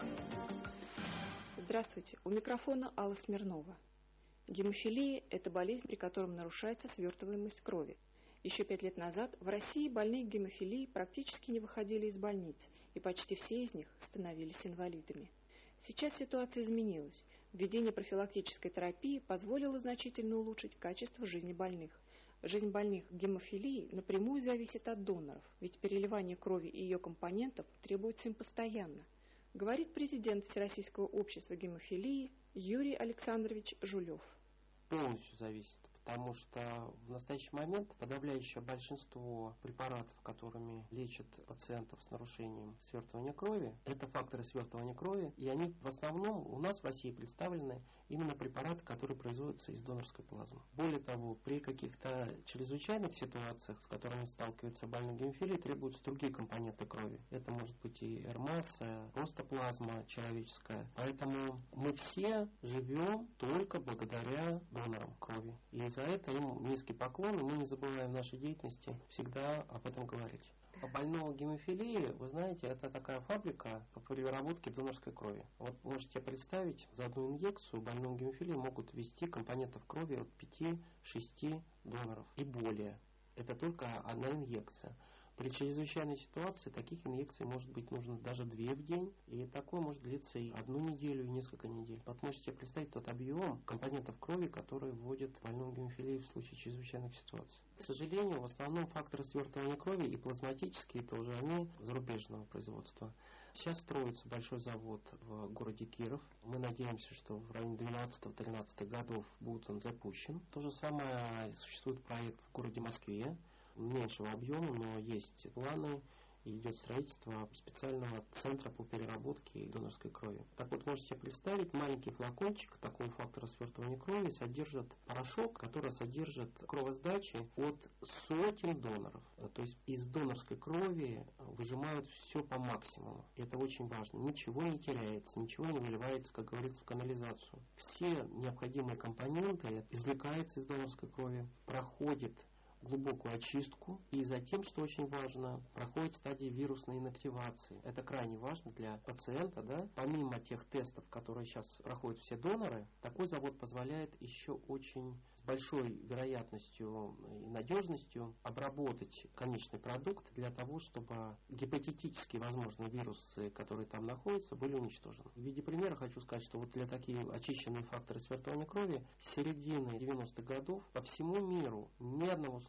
Здравствуйте. У микрофона Алла Смирнова. Гемофилия – это болезнь, при которой нарушается свертываемость крови. Еще пять лет назад в России больные гемофилией практически не выходили из больниц, и почти все из них становились инвалидами. Сейчас ситуация изменилась. Введение профилактической терапии позволило значительно улучшить качество жизни больных. Жизнь больных гемофилией напрямую зависит от доноров, ведь переливание крови и ее компонентов требуется им постоянно, говорит президент Всероссийского общества гемофилии Юрий Александрович Жулев. Полностью зависит, потому что в настоящий момент подавляющее большинство препаратов, которыми лечат пациентов с нарушением свертывания крови, это факторы свертывания крови, и они в основном у нас в России представлены именно препараты, которые производятся из донорской плазмы. Более того, при каких-то чрезвычайных ситуациях, с которыми сталкивается больной гемофилией, требуются другие компоненты крови. Это может быть и эр-масса, просто плазма человеческая. Поэтому мы все живем только благодаря донорам крови. И за это им низкий поклон, и мы не забываем в нашей деятельности всегда об этом говорить. А больного гемофилии, вы знаете, это такая фабрика по переработке донорской крови. Вот можете представить, за одну инъекцию больному гемофилии могут ввести компонентов крови от пяти-шести доноров и более. Это только одна инъекция. При чрезвычайной ситуации таких инъекций может быть нужно даже две в день, и такое может длиться и одну неделю, и несколько недель. Вот можете представить тот объем компонентов крови, которые вводят больному гемофилии в случае чрезвычайных ситуаций. К сожалению, в основном факторы свертывания крови и плазматические тоже, они зарубежного производства. Сейчас строится большой завод в городе Киров. Мы надеемся, что в районе двенадцатого-тринадцатого годов будет он запущен. То же самое существует проект в городе Москве. Меньшего объема, но есть планы, и идет строительство специального центра по переработке донорской крови. Так вот, можете себе представить, маленький флакончик такого фактора свертывания крови содержит порошок, который содержит кровосдачи от сотен доноров. То есть из донорской крови выжимают все по максимуму. Это очень важно. Ничего не теряется, ничего не выливается, как говорится, в канализацию. Все необходимые компоненты извлекаются из донорской крови, проходят глубокую очистку, и затем, что очень важно, проходит стадия вирусной инактивации. Это крайне важно для пациента, да. Помимо тех тестов, которые сейчас проходят все доноры, такой завод позволяет еще очень с большой вероятностью и надежностью обработать конечный продукт для того, чтобы гипотетически возможные вирусы, которые там находятся, были уничтожены. В виде примера хочу сказать, что вот для таких очищенных факторов свертывания крови с середины девяностых годов по всему миру ни одного случая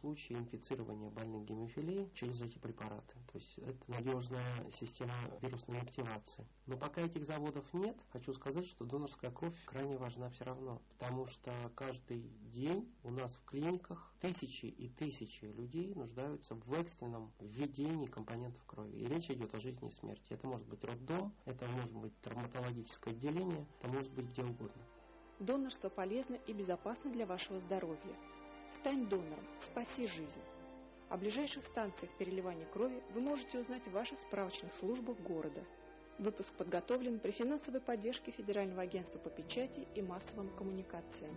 случае инфицирования больных гемофилией через эти препараты. То есть это надежная система вирусной активации. Но пока этих заводов нет, хочу сказать, что донорская кровь крайне важна все равно, потому что каждый день у нас в клиниках тысячи и тысячи людей нуждаются в экстренном введении компонентов крови. И речь идет о жизни и смерти. Это может быть роддом, это может быть травматологическое отделение, это может быть где угодно. Донорство полезно и безопасно для вашего здоровья. Стань донором, спаси жизнь. О ближайших станциях переливания крови вы можете узнать в ваших справочных службах города. Выпуск подготовлен при финансовой поддержке Федерального агентства по печати и массовым коммуникациям.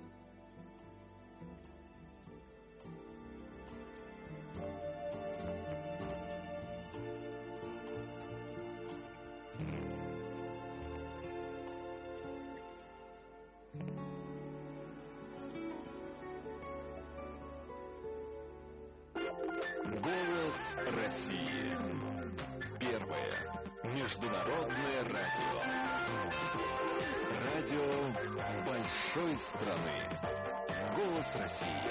Голос России. Первое международное радио. Радио большой страны. Голос России.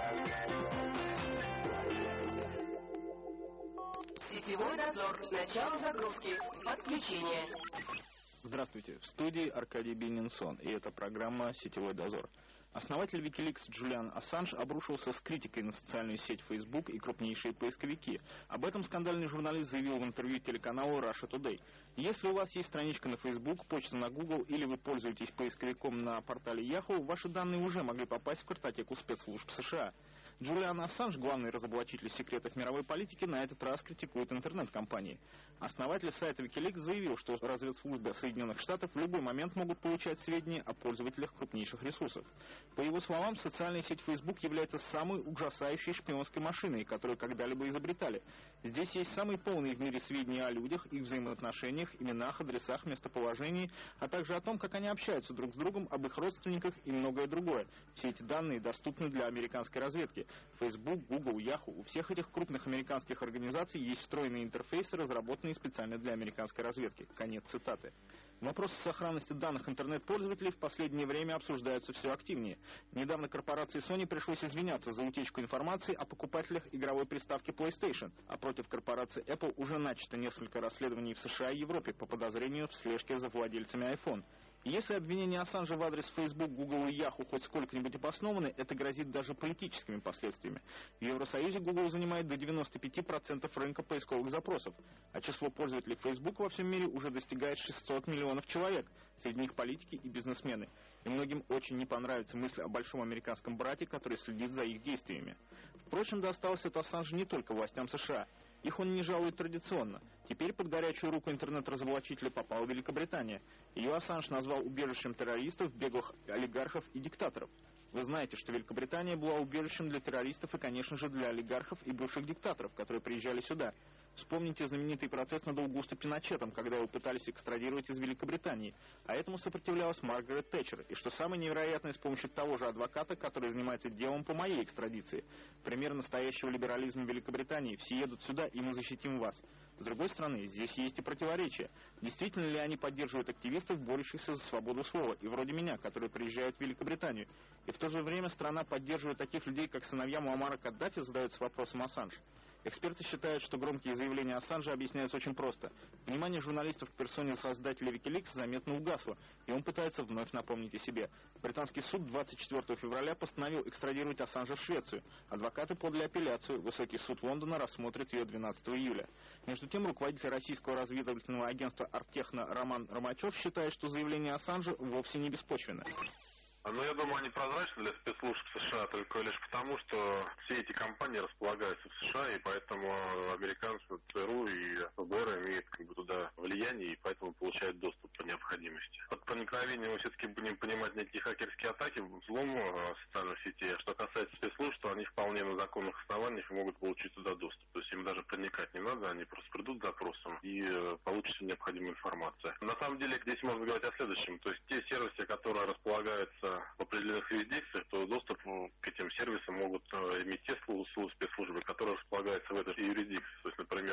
Сетевой дозор. Начало загрузки. Подключение. Здравствуйте, в студии Аркадий Бенинсон, и это программа «Сетевой дозор». Основатель Wikileaks Джулиан Ассанж обрушился с критикой на социальную сеть Facebook и крупнейшие поисковики. Об этом скандальный журналист заявил в интервью телеканалу Russia Today. Если у вас есть страничка на Facebook, почта на Google или вы пользуетесь поисковиком на портале Yahoo, ваши данные уже могли попасть в картотеку спецслужб США. Джулиан Ассанж, главный разоблачитель секретов мировой политики, на этот раз критикует интернет-компании. Основатель сайта Wikileaks заявил, что разведслужбы Соединенных Штатов в любой момент могут получать сведения о пользователях крупнейших ресурсов. По его словам, социальная сеть Facebook является самой ужасающей шпионской машиной, которую когда-либо изобретали. Здесь есть самые полные в мире сведения о людях, их взаимоотношениях, именах, адресах, местоположении, а также о том, как они общаются друг с другом, об их родственниках и многое другое. Все эти данные доступны для американской разведки. Facebook, Google, Yahoo, у всех этих крупных американских организаций есть встроенные интерфейсы, разработанные специально для американской разведки. Конец цитаты. Вопросы сохранности данных интернет-пользователей в последнее время обсуждаются все активнее. Недавно корпорации Sony пришлось извиняться за утечку информации о покупателях игровой приставки PlayStation, а против корпорации Apple уже начато несколько расследований в США и Европе по подозрению в слежке за владельцами iPhone. И если обвинения Ассанжа в адрес Facebook, Google и Yahoo хоть сколько-нибудь обоснованы, это грозит даже политическими последствиями. В Евросоюзе Google занимает до девяноста пяти процентов рынка поисковых запросов, а число пользователей Facebook во всем мире уже достигает шестисот миллионов человек, среди них политики и бизнесмены. И многим очень не понравится мысль о большом американском брате, который следит за их действиями. Впрочем, досталось от Ассанжа не только властям США. Их он не жалует традиционно. Теперь под горячую руку интернет-разоблачителя попала Великобритания. Ее Ассанж назвал убежищем террористов, беглых олигархов и диктаторов. Вы знаете, что Великобритания была убежищем для террористов и, конечно же, для олигархов и бывших диктаторов, которые приезжали сюда. Вспомните знаменитый процесс над Аугусто Пиночетом, когда его пытались экстрадировать из Великобритании. А этому сопротивлялась Маргарет Тэтчер. И что самое невероятное, с помощью того же адвоката, который занимается делом по моей экстрадиции. Пример настоящего либерализма Великобритании. Все едут сюда, и мы защитим вас. С другой стороны, здесь есть и противоречия. Действительно ли они поддерживают активистов, борющихся за свободу слова, и вроде меня, которые приезжают в Великобританию? И в то же время страна поддерживает таких людей, как сыновья Муаммара Каддафи, задается вопросом Ассанж. Эксперты считают, что громкие заявления Ассанжа объясняются очень просто. Внимание журналистов к персоне создателя Wikileaks заметно угасло, и он пытается вновь напомнить о себе. Британский суд двадцать четвёртого февраля постановил экстрадировать Ассанжа в Швецию. Адвокаты подали апелляцию, высокий суд Лондона рассмотрит ее двенадцатого июля. Между тем, руководитель российского разведывательного агентства «Арттехно» Роман Ромачев считает, что заявление Ассанжа вовсе не беспочвенно. Но я думаю, они прозрачны для спецслужб США только лишь потому, что все эти компании располагаются в США, и поэтому американцы, ЦРУ и ФБР имеют как бы туда влияние, и поэтому получают доступ по необходимости. Под проникновением мы все-таки будем понимать некие хакерские атаки, взлом социальных сетей. Что касается спецслужб, то они вполне на законных основаниях могут получить туда доступ. То есть им даже проникать не надо, они просто придут с запросом и получат необходимую информацию. На самом деле здесь можно говорить о следующем. То есть те сервисы, которые располагаются в определенных юрисдикциях, то доступ к этим сервисам могут иметь те спецслужбы, которые располагаются в этой юрисдикции. То есть, например,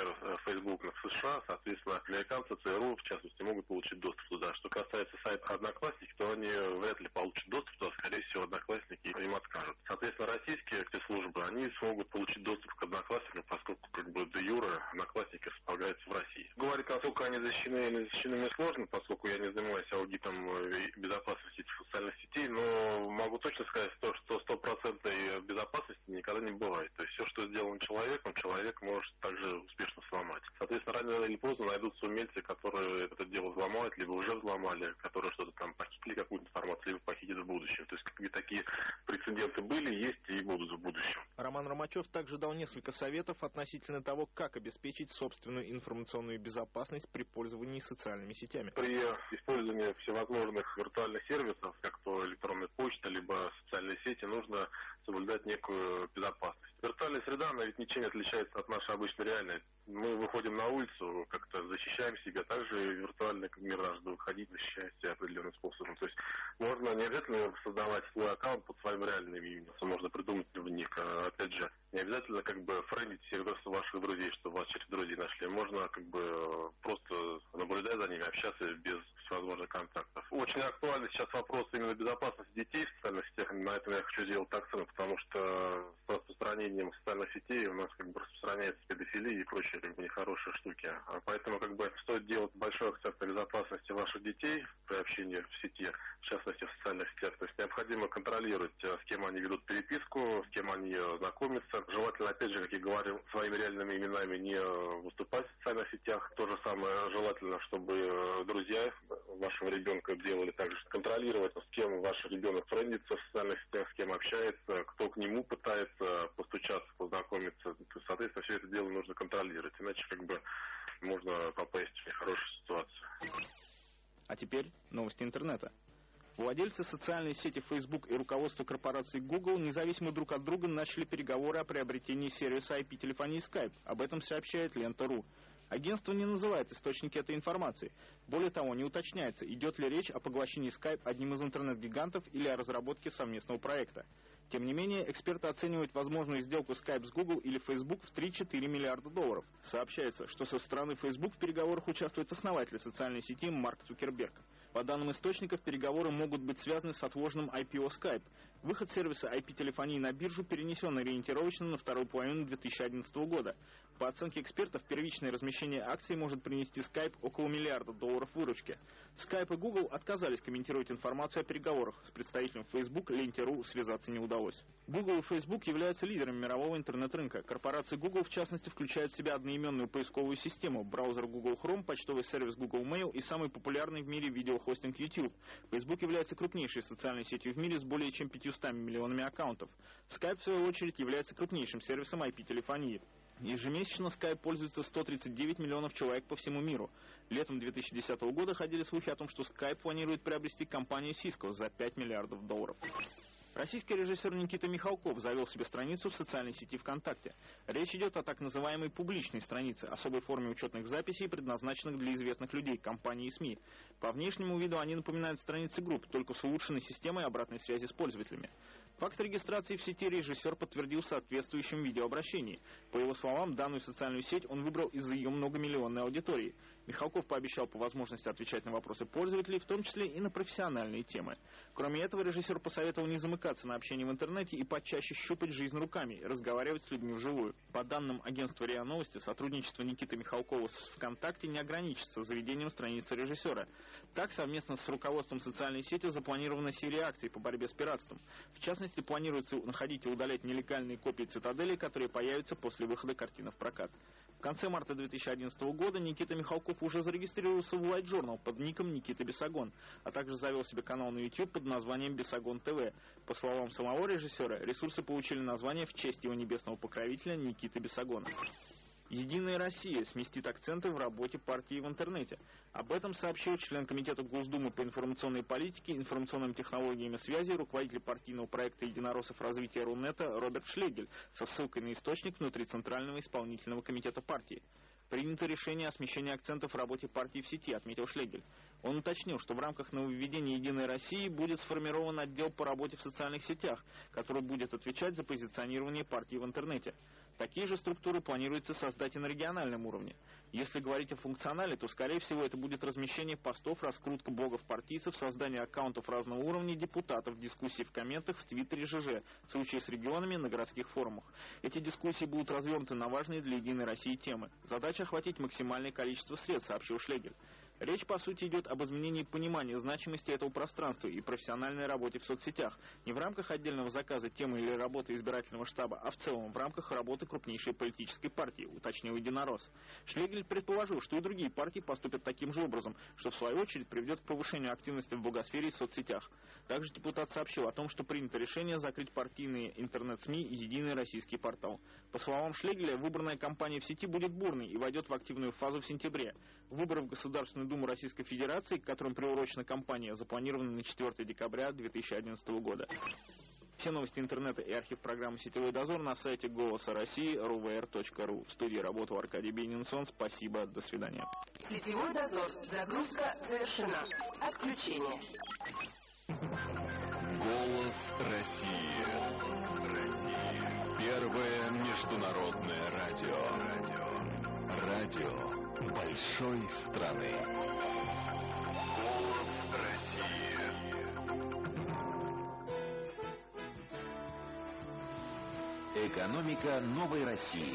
Facebook в США, соответственно, американцы ЦРУ, в частности, могут получить доступ туда. Что касается сайта Одноклассники, то они вряд ли получат доступ туда, скорее всего, Одноклассники им откажут. Соответственно, российские спецслужбы, они смогут получить доступ к Одноклассникам, поскольку, как бы, де юре Одноклассники располагаются в России. Говорить, насколько они защищены или не защищены, мне сложно, поскольку я не занимаюсь аудитом безопасности этих социальных сетей, но могу точно сказать то, что стопроцентной безопасности никогда не бывает. То есть все, что сделано человеком, человек может также успешно сломать. Соответственно, рано или поздно найдутся умельцы, которые это дело взломают, либо уже взломали, которые что-то там похитили, какую-то информацию, либо похитят в будущем. То есть какие такие прецеденты были, есть и будут в будущем. Роман Ромачев также дал несколько советов относительно того, как обеспечить собственную информационную безопасность при пользовании социальными сетями. При использовании всевозможных виртуальных сервисов, как то электронная почта, либо социальные сети, нужно соблюдать некую безопасность. Виртуальная среда, она ведь ничем не отличается от нашей обычной реальной. Мы выходим на улицу, как-то защищаем себя, также виртуальный мир наш выходить, защищая себя определенным способом. То есть можно не обязательно создавать свой аккаунт под своим реальным именем, можно придумать в них. Опять же, не обязательно как бы френдить сервис ваших друзей, чтобы вас через друзей нашли. Можно как бы просто наблюдать за ними, общаться без всевозможных контактов. Очень актуальный сейчас вопрос именно безопасности детей в социальных сетях. На этом я хочу сделать акцент, потому что с распространением социальных сетей у нас как бы распространяется педофилия и прочие как бы нехорошие штуки. А поэтому как бы стоит делать большой акцент на безопасности ваших детей при общении в сети, в частности в социальных сетях. То есть необходимо контролировать, с кем они ведут переписку, с кем они знакомятся. Желательно, опять же, как я говорил, своими реальными именами не выступать в социальных сетях. То же самое желательно, чтобы друзья вашего ребенка делали также. Контролировать, с кем ваш ребенок френдится в социальных сетях, с кем общается, кто к нему пытается постучаться, познакомиться. Соответственно, все это дело нужно контролировать, иначе как бы можно попасть в нехорошую ситуацию. А теперь новости интернета. Владельцы социальной сети Facebook и руководство корпорации Google независимо друг от друга начали переговоры о приобретении сервиса ай пи-телефонии Skype. Об этом сообщает Лента точка ру. Агентство не называет источники этой информации. Более того, не уточняется, идет ли речь о поглощении Skype одним из интернет-гигантов или о разработке совместного проекта. Тем не менее, эксперты оценивают возможную сделку Skype с Google или Facebook в три-четыре миллиарда долларов. Сообщается, что со стороны Facebook в переговорах участвует основатель социальной сети Марк Цукерберг. По данным источников, переговоры могут быть связаны с отложенным ай пи о Skype. Выход сервиса ай пи-телефонии на биржу перенесен ориентировочно на вторую половину две тысячи одиннадцатого года. По оценке экспертов, первичное размещение акций может принести Skype около миллиарда долларов выручки. Skype и Google отказались комментировать информацию о переговорах. С представителем Facebook Ленте точка ру связаться не удалось. Google и Facebook являются лидерами мирового интернет-рынка. Корпорация Google, в частности, включает в себя одноименную поисковую систему, браузер Google Chrome, почтовый сервис Google Mail и самый популярный в мире видеохостинг YouTube. Facebook является крупнейшей социальной сетью в мире с более чем пятьюстами миллионами аккаунтов. Skype, в свою очередь, является крупнейшим сервисом ай пи-телефонии. Ежемесячно Skype пользуется сто тридцать девять миллионов человек по всему миру. Летом две тысячи десятого года ходили слухи о том, что Skype планирует приобрести компанию Cisco за пять миллиардов долларов. Российский режиссер Никита Михалков завел себе страницу в социальной сети ВКонтакте. Речь идет о так называемой публичной странице, особой форме учетных записей, предназначенных для известных людей, компаний и СМИ. По внешнему виду они напоминают страницы групп, только с улучшенной системой обратной связи с пользователями. Факт регистрации в сети режиссер подтвердил в соответствующем видеообращении. По его словам, данную социальную сеть он выбрал из-за ее многомиллионной аудитории. Михалков пообещал по возможности отвечать на вопросы пользователей, в том числе и на профессиональные темы. Кроме этого, режиссер посоветовал не замыкаться на общении в интернете и почаще щупать жизнь руками и разговаривать с людьми вживую. По данным агентства РИА Новости, сотрудничество Никиты Михалкова с ВКонтакте не ограничится заведением страницы режиссера. Так, совместно с руководством социальной сети запланирована серия акций по борьбе с пиратством. В частности, планируется находить и удалять нелегальные копии «Цитадели», которые появятся после выхода картины в прокат. В конце марта две тысячи одиннадцатого года Никита Михалков уже зарегистрировался в Light Journal под ником Никита Бесогон, а также завел себе канал на YouTube под названием Бесогон ТВ. По словам самого режиссера, ресурсы получили название в честь его небесного покровителя Никиты Бесогона. «Единая Россия» сместит акценты в работе партии в интернете. Об этом сообщил член Комитета Госдумы по информационной политике, информационным технологиям и связи, руководитель партийного проекта единороссов развития Рунета Роберт Шлегель со ссылкой на источник внутри Центрального исполнительного комитета партии. Принято решение о смещении акцентов в работе партии в сети, отметил Шлегель. Он уточнил, что в рамках нововведения «Единой России» будет сформирован отдел по работе в социальных сетях, который будет отвечать за позиционирование партии в интернете. Такие же структуры планируется создать и на региональном уровне. Если говорить о функционале, то, скорее всего, это будет размещение постов, раскрутка блогов партийцев, создание аккаунтов разного уровня депутатов, дискуссии в комментах в Твиттере ЖЖ, в случае с регионами на городских форумах. Эти дискуссии будут развернуты на важные для «Единой России» темы. Задача охватить максимальное количество средств, сообщил Шлегель. Речь, по сути, идет об изменении понимания значимости этого пространства и профессиональной работе в соцсетях. Не в рамках отдельного заказа темы или работы избирательного штаба, а в целом в рамках работы крупнейшей политической партии, уточнил Единорос. Шлегель предположил, что и другие партии поступят таким же образом, что в свою очередь приведет к повышению активности в блогосфере и соцсетях. Также депутат сообщил о том, что принято решение закрыть партийные интернет-СМИ и «Единый российский портал». По словам Шлегеля, выборная кампания в сети будет бурной и войдет в активную фазу в сентябре. Выборы в Государственную Думу Российской Федерации, к которым приурочена кампания, запланированы на четвёртое декабря две тысячи одиннадцатого года. Все новости интернета и архив программы «Сетевой дозор» на сайте голоса России точка ру вэ эр точка ру. В студии работал Аркадий Бенинсон. Спасибо, до свидания. Сетевой дозор. Загрузка завершена. Отключение. Голос России. Россия. Первое международное радио. Радио большой страны. Голос России. Экономика новой России.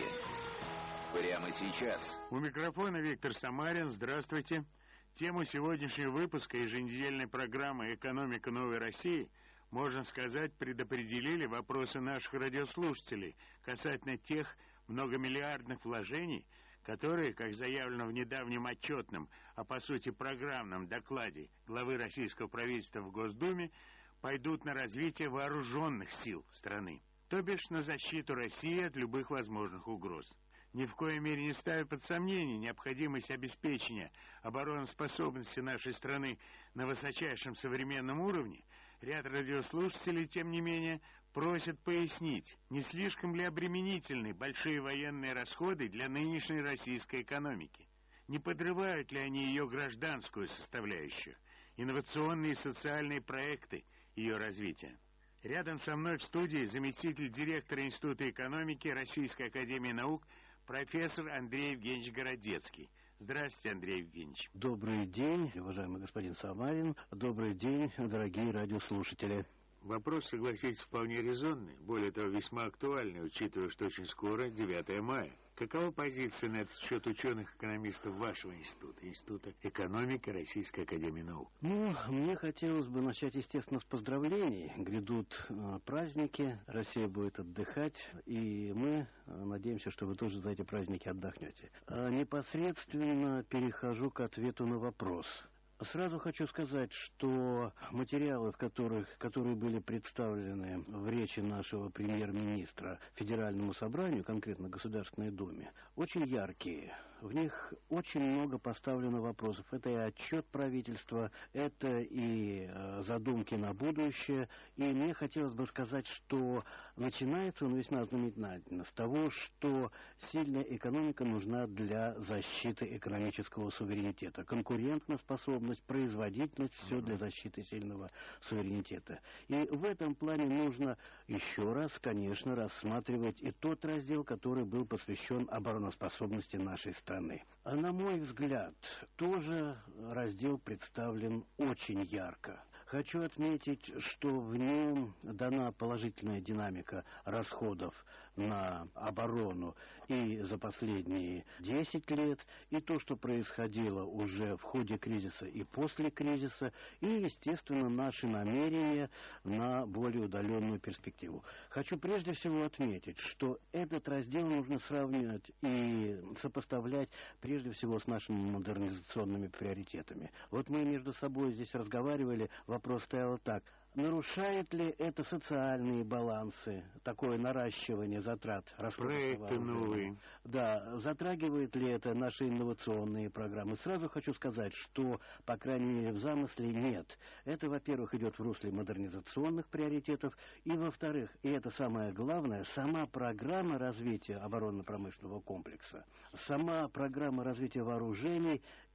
Прямо сейчас. У микрофона Виктор Самарин. Здравствуйте. Тему сегодняшнего выпуска еженедельной программы «Экономика новой России», можно сказать, предопределили вопросы наших радиослушателей касательно тех многомиллиардных вложений, которые, как заявлено в недавнем отчетном, а по сути программном докладе главы российского правительства в Госдуме, пойдут на развитие вооруженных сил страны, то бишь на защиту России от любых возможных угроз. Ни в коей мере не ставя под сомнение необходимость обеспечения обороноспособности нашей страны на высочайшем современном уровне, ряд радиослушателей, тем не менее, просят пояснить, не слишком ли обременительны большие военные расходы для нынешней российской экономики, не подрывают ли они ее гражданскую составляющую, инновационные и социальные проекты ее развития. Рядом со мной в студии заместитель директора Института экономики Российской академии наук профессор Андрей Евгеньевич Городецкий. Здравствуйте, Андрей Евгеньевич. Добрый день, уважаемый господин Самарин. Добрый день, дорогие радиослушатели. Вопрос, согласитесь, вполне резонный, более того, весьма актуальный, учитывая, что очень скоро девятое мая. Какова позиция на этот счет ученых-экономистов вашего института, Института экономики Российской академии наук? Ну, мне хотелось бы начать, естественно, с поздравлений. Грядут э, праздники, Россия будет отдыхать, и мы э, надеемся, что вы тоже за эти праздники отдохнете. А непосредственно перехожу к ответу на вопрос. Сразу хочу сказать, что материалы, в которых, которые были представлены в речи нашего премьер-министра Федеральному собранию, конкретно Государственной Думе, очень яркие. В них очень много поставлено вопросов. Это и отчет правительства, это и э, задумки на будущее. И мне хотелось бы сказать, что начинается он весьма знаменательно с того, что сильная экономика нужна для защиты экономического суверенитета. Конкурентоспособность, производительность, все для защиты сильного суверенитета. И в этом плане нужно еще раз, конечно, рассматривать и тот раздел, который был посвящен обороноспособности нашей страны. А на мой взгляд, тоже раздел представлен очень ярко. Хочу отметить, что в нем дана положительная динамика расходов на оборону и за последние десять лет, и то, что происходило уже в ходе кризиса и после кризиса, и, естественно, наши намерения на более удаленную перспективу. Хочу прежде всего отметить, что этот раздел нужно сравнивать и сопоставлять прежде всего с нашими модернизационными приоритетами. Вот мы между собой здесь разговаривали, вопрос стоял так: нарушает ли это социальные балансы, такое наращивание затрат расходов? Проекты новые. Да, затрагивает ли это наши инновационные программы? Сразу хочу сказать, что, по крайней мере, в замысле нет. Это, во-первых, идет в русле модернизационных приоритетов, и, во-вторых, и это самое главное, сама программа развития оборонно-промышленного комплекса, сама программа развития вооружений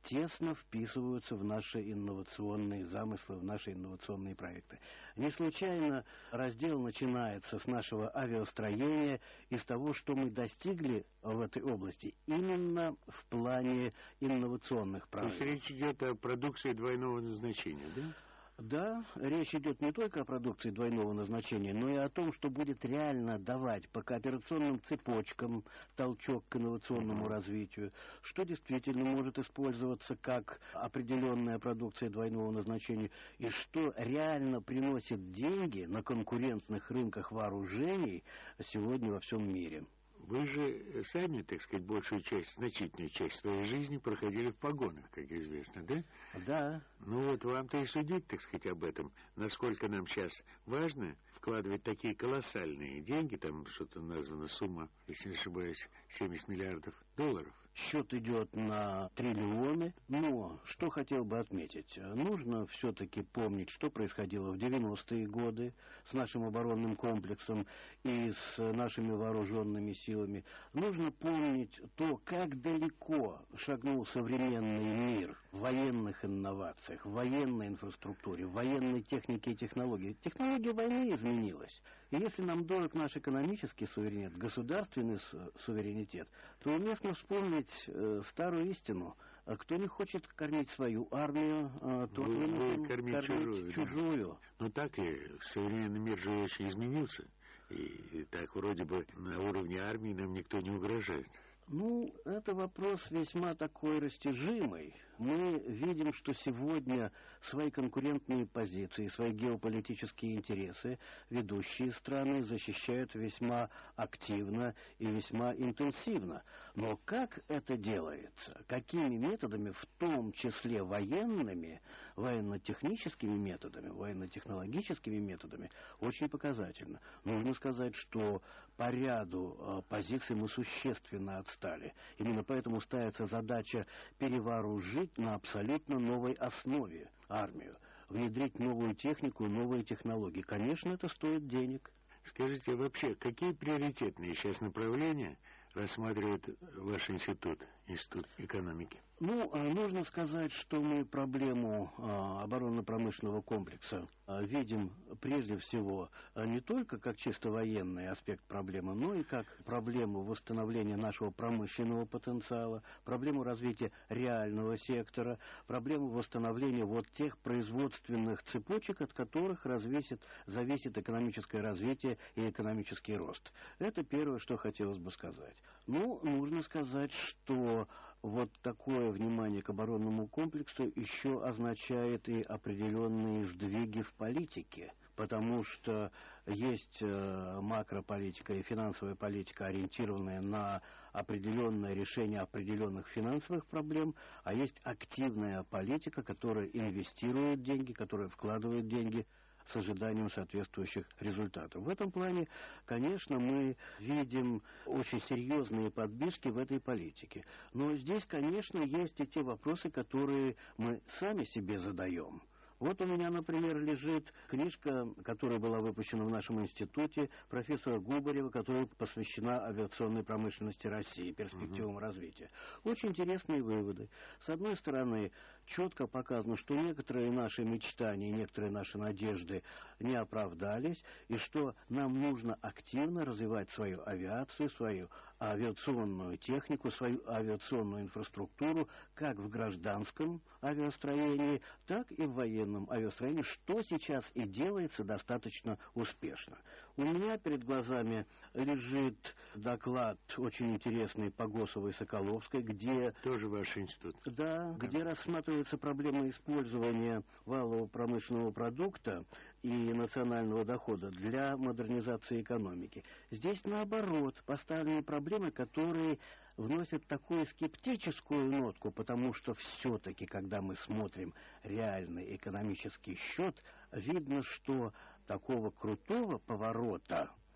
тесно вписываются в наши инновационные замыслы, в наши инновационные проекты. Не случайно раздел начинается с нашего авиастроения и с того, что мы достигли в этой области именно в плане инновационных проектов. То есть речь идет о продукции двойного назначения, да? Да, речь идет не только о продукции двойного назначения, но и о том, что будет реально давать по кооперационным цепочкам толчок к инновационному развитию, что действительно может использоваться как определенная продукция двойного назначения, и что реально приносит деньги на конкурентных рынках вооружений сегодня во всем мире. Вы же сами, так сказать, большую часть, значительную часть своей жизни проходили в погонах, как известно, да? Да. Ну вот вам-то и судить, так сказать, об этом. Насколько нам сейчас важно вкладывать такие колоссальные деньги, там что-то названо сумма, если не ошибаюсь, семьдесят миллиардов долларов. Счет идет на триллионы, но что хотел бы отметить, нужно все-таки помнить, что происходило в девяностые годы с нашим оборонным комплексом и с нашими вооруженными силами. Нужно помнить то, как далеко шагнул современный мир в военных инновациях, в военной инфраструктуре, в военной технике и технологии. Технология войны изменилась. И если нам дорог наш экономический суверенитет, государственный суверенитет, то уместно вспомнить э, старую истину. Кто не хочет кормить свою армию, э, тот вынужден кормить, кормить чужую. чужую. Да. Ну так и современный мир же очень изменился. И, и так вроде бы на уровне армии нам никто не угрожает. Ну, это вопрос весьма такой растяжимый. Мы видим, что сегодня свои конкурентные позиции, свои геополитические интересы ведущие страны защищают весьма активно и весьма интенсивно. Но как это делается? Какими методами, в том числе военными, военно-техническими методами, военно-технологическими методами, очень показательно. Нужно сказать, что по ряду э, позиций мы существенно отстали. Именно поэтому ставится задача перевооружить на абсолютно новой основе армию, внедрить новую технику, новые технологии. Конечно, это стоит денег. Скажите, вообще, какие приоритетные сейчас направления рассматривает ваш институт, Институт экономики? Ну, нужно сказать, что мы проблему а, оборонно-промышленного комплекса а, видим прежде всего а, не только как чисто военный аспект проблемы, но и как проблему восстановления нашего промышленного потенциала, проблему развития реального сектора, проблему восстановления вот тех производственных цепочек, от которых развисит, зависит экономическое развитие и экономический рост. Это первое, что хотелось бы сказать. Ну, нужно сказать, что вот такое внимание к оборонному комплексу еще означает и определенные сдвиги в политике, потому что есть э, макрополитика и финансовая политика, ориентированная на определенное решение определенных финансовых проблем, а есть активная политика, которая инвестирует деньги, которая вкладывает деньги с ожиданием соответствующих результатов. В этом плане, конечно, мы видим очень серьезные подвижки в этой политике. Но здесь, конечно, есть и те вопросы, которые мы сами себе задаем. Вот у меня, например, лежит книжка, которая была выпущена в нашем институте, профессора Губарева, которая посвящена авиационной промышленности России, перспективам uh-huh. развития. Очень интересные выводы. С одной стороны, четко показано, что некоторые наши мечтания, некоторые наши надежды не оправдались, и что нам нужно активно развивать свою авиацию, свою авиационную технику, свою авиационную инфраструктуру, как в гражданском авиастроении, так и в военном авиастроении, что сейчас и делается достаточно успешно. У меня перед глазами лежит доклад очень интересный по Госовой и Соколовской, где... Тоже ваш институт. Да, да, где рассматривается проблема использования валового промышленного продукта и национального дохода для модернизации экономики. Здесь, наоборот, поставлены проблемы, которые вносят такую скептическую нотку, потому что все-таки, когда мы смотрим реальный экономический счет, видно, что такого крутого поворота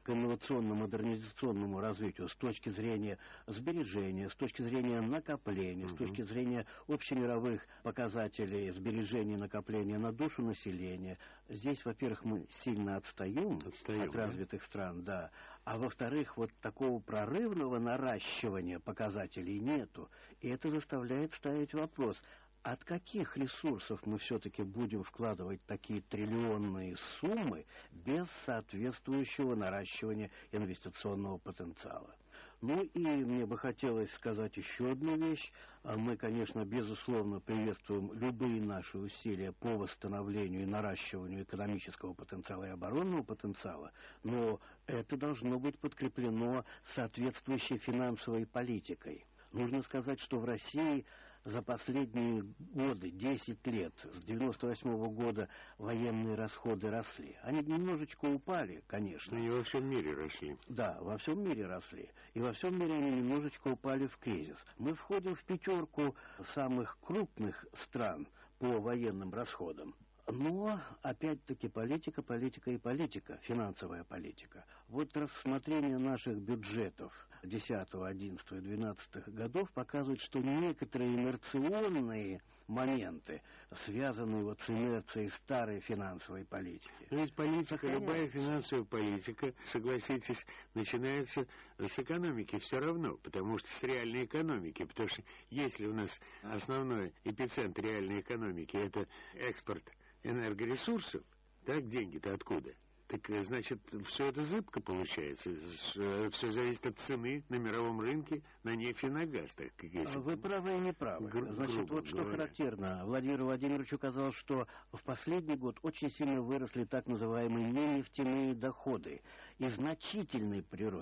к инновационно-модернизационному развитию с точки зрения сбережения, с точки зрения накопления, угу. с точки зрения общемировых показателей сбережения и накопления на душу населения. Здесь, во-первых, мы сильно отстаем, отстаем от да? развитых стран, да. А во-вторых, вот такого прорывного наращивания показателей нету. И это заставляет ставить вопрос, от каких ресурсов мы все-таки будем вкладывать такие триллионные суммы без соответствующего наращивания инвестиционного потенциала? Ну и мне бы хотелось сказать еще одну вещь. Мы, конечно, безусловно приветствуем любые наши усилия по восстановлению и наращиванию экономического потенциала и оборонного потенциала, но это должно быть подкреплено соответствующей финансовой политикой. Нужно сказать, что в России за последние годы, десять лет, с девяносто восьмого года военные расходы росли. Они немножечко упали, конечно. Но и во всем мире росли. Да, во всем мире росли. И во всем мире они немножечко упали в кризис. Мы входим в пятерку самых крупных стран по военным расходам. Но, опять-таки, политика, политика и политика, финансовая политика. Вот рассмотрение наших бюджетов десятого, одиннадцатого и двенадцатого годов показывает, что некоторые инерционные моменты, связанные вот с инерцией старой финансовой политики. То есть политика, Сохраняется. Любая финансовая политика, согласитесь, начинается с экономики все равно, потому что с реальной экономики, потому что если у нас основной эпицентр реальной экономики это экспорт энергоресурсов, так деньги-то откуда? Так, значит, все это зыбко получается. Все зависит от цены на мировом рынке на нефть и на газ. Так, если... Вы правы и не правы. Гру- Значит, вот что говоря. характерно. Владимиру Владимировичу казалось, что в последний год очень сильно выросли так называемые ненефтяные доходы. И значительный прирост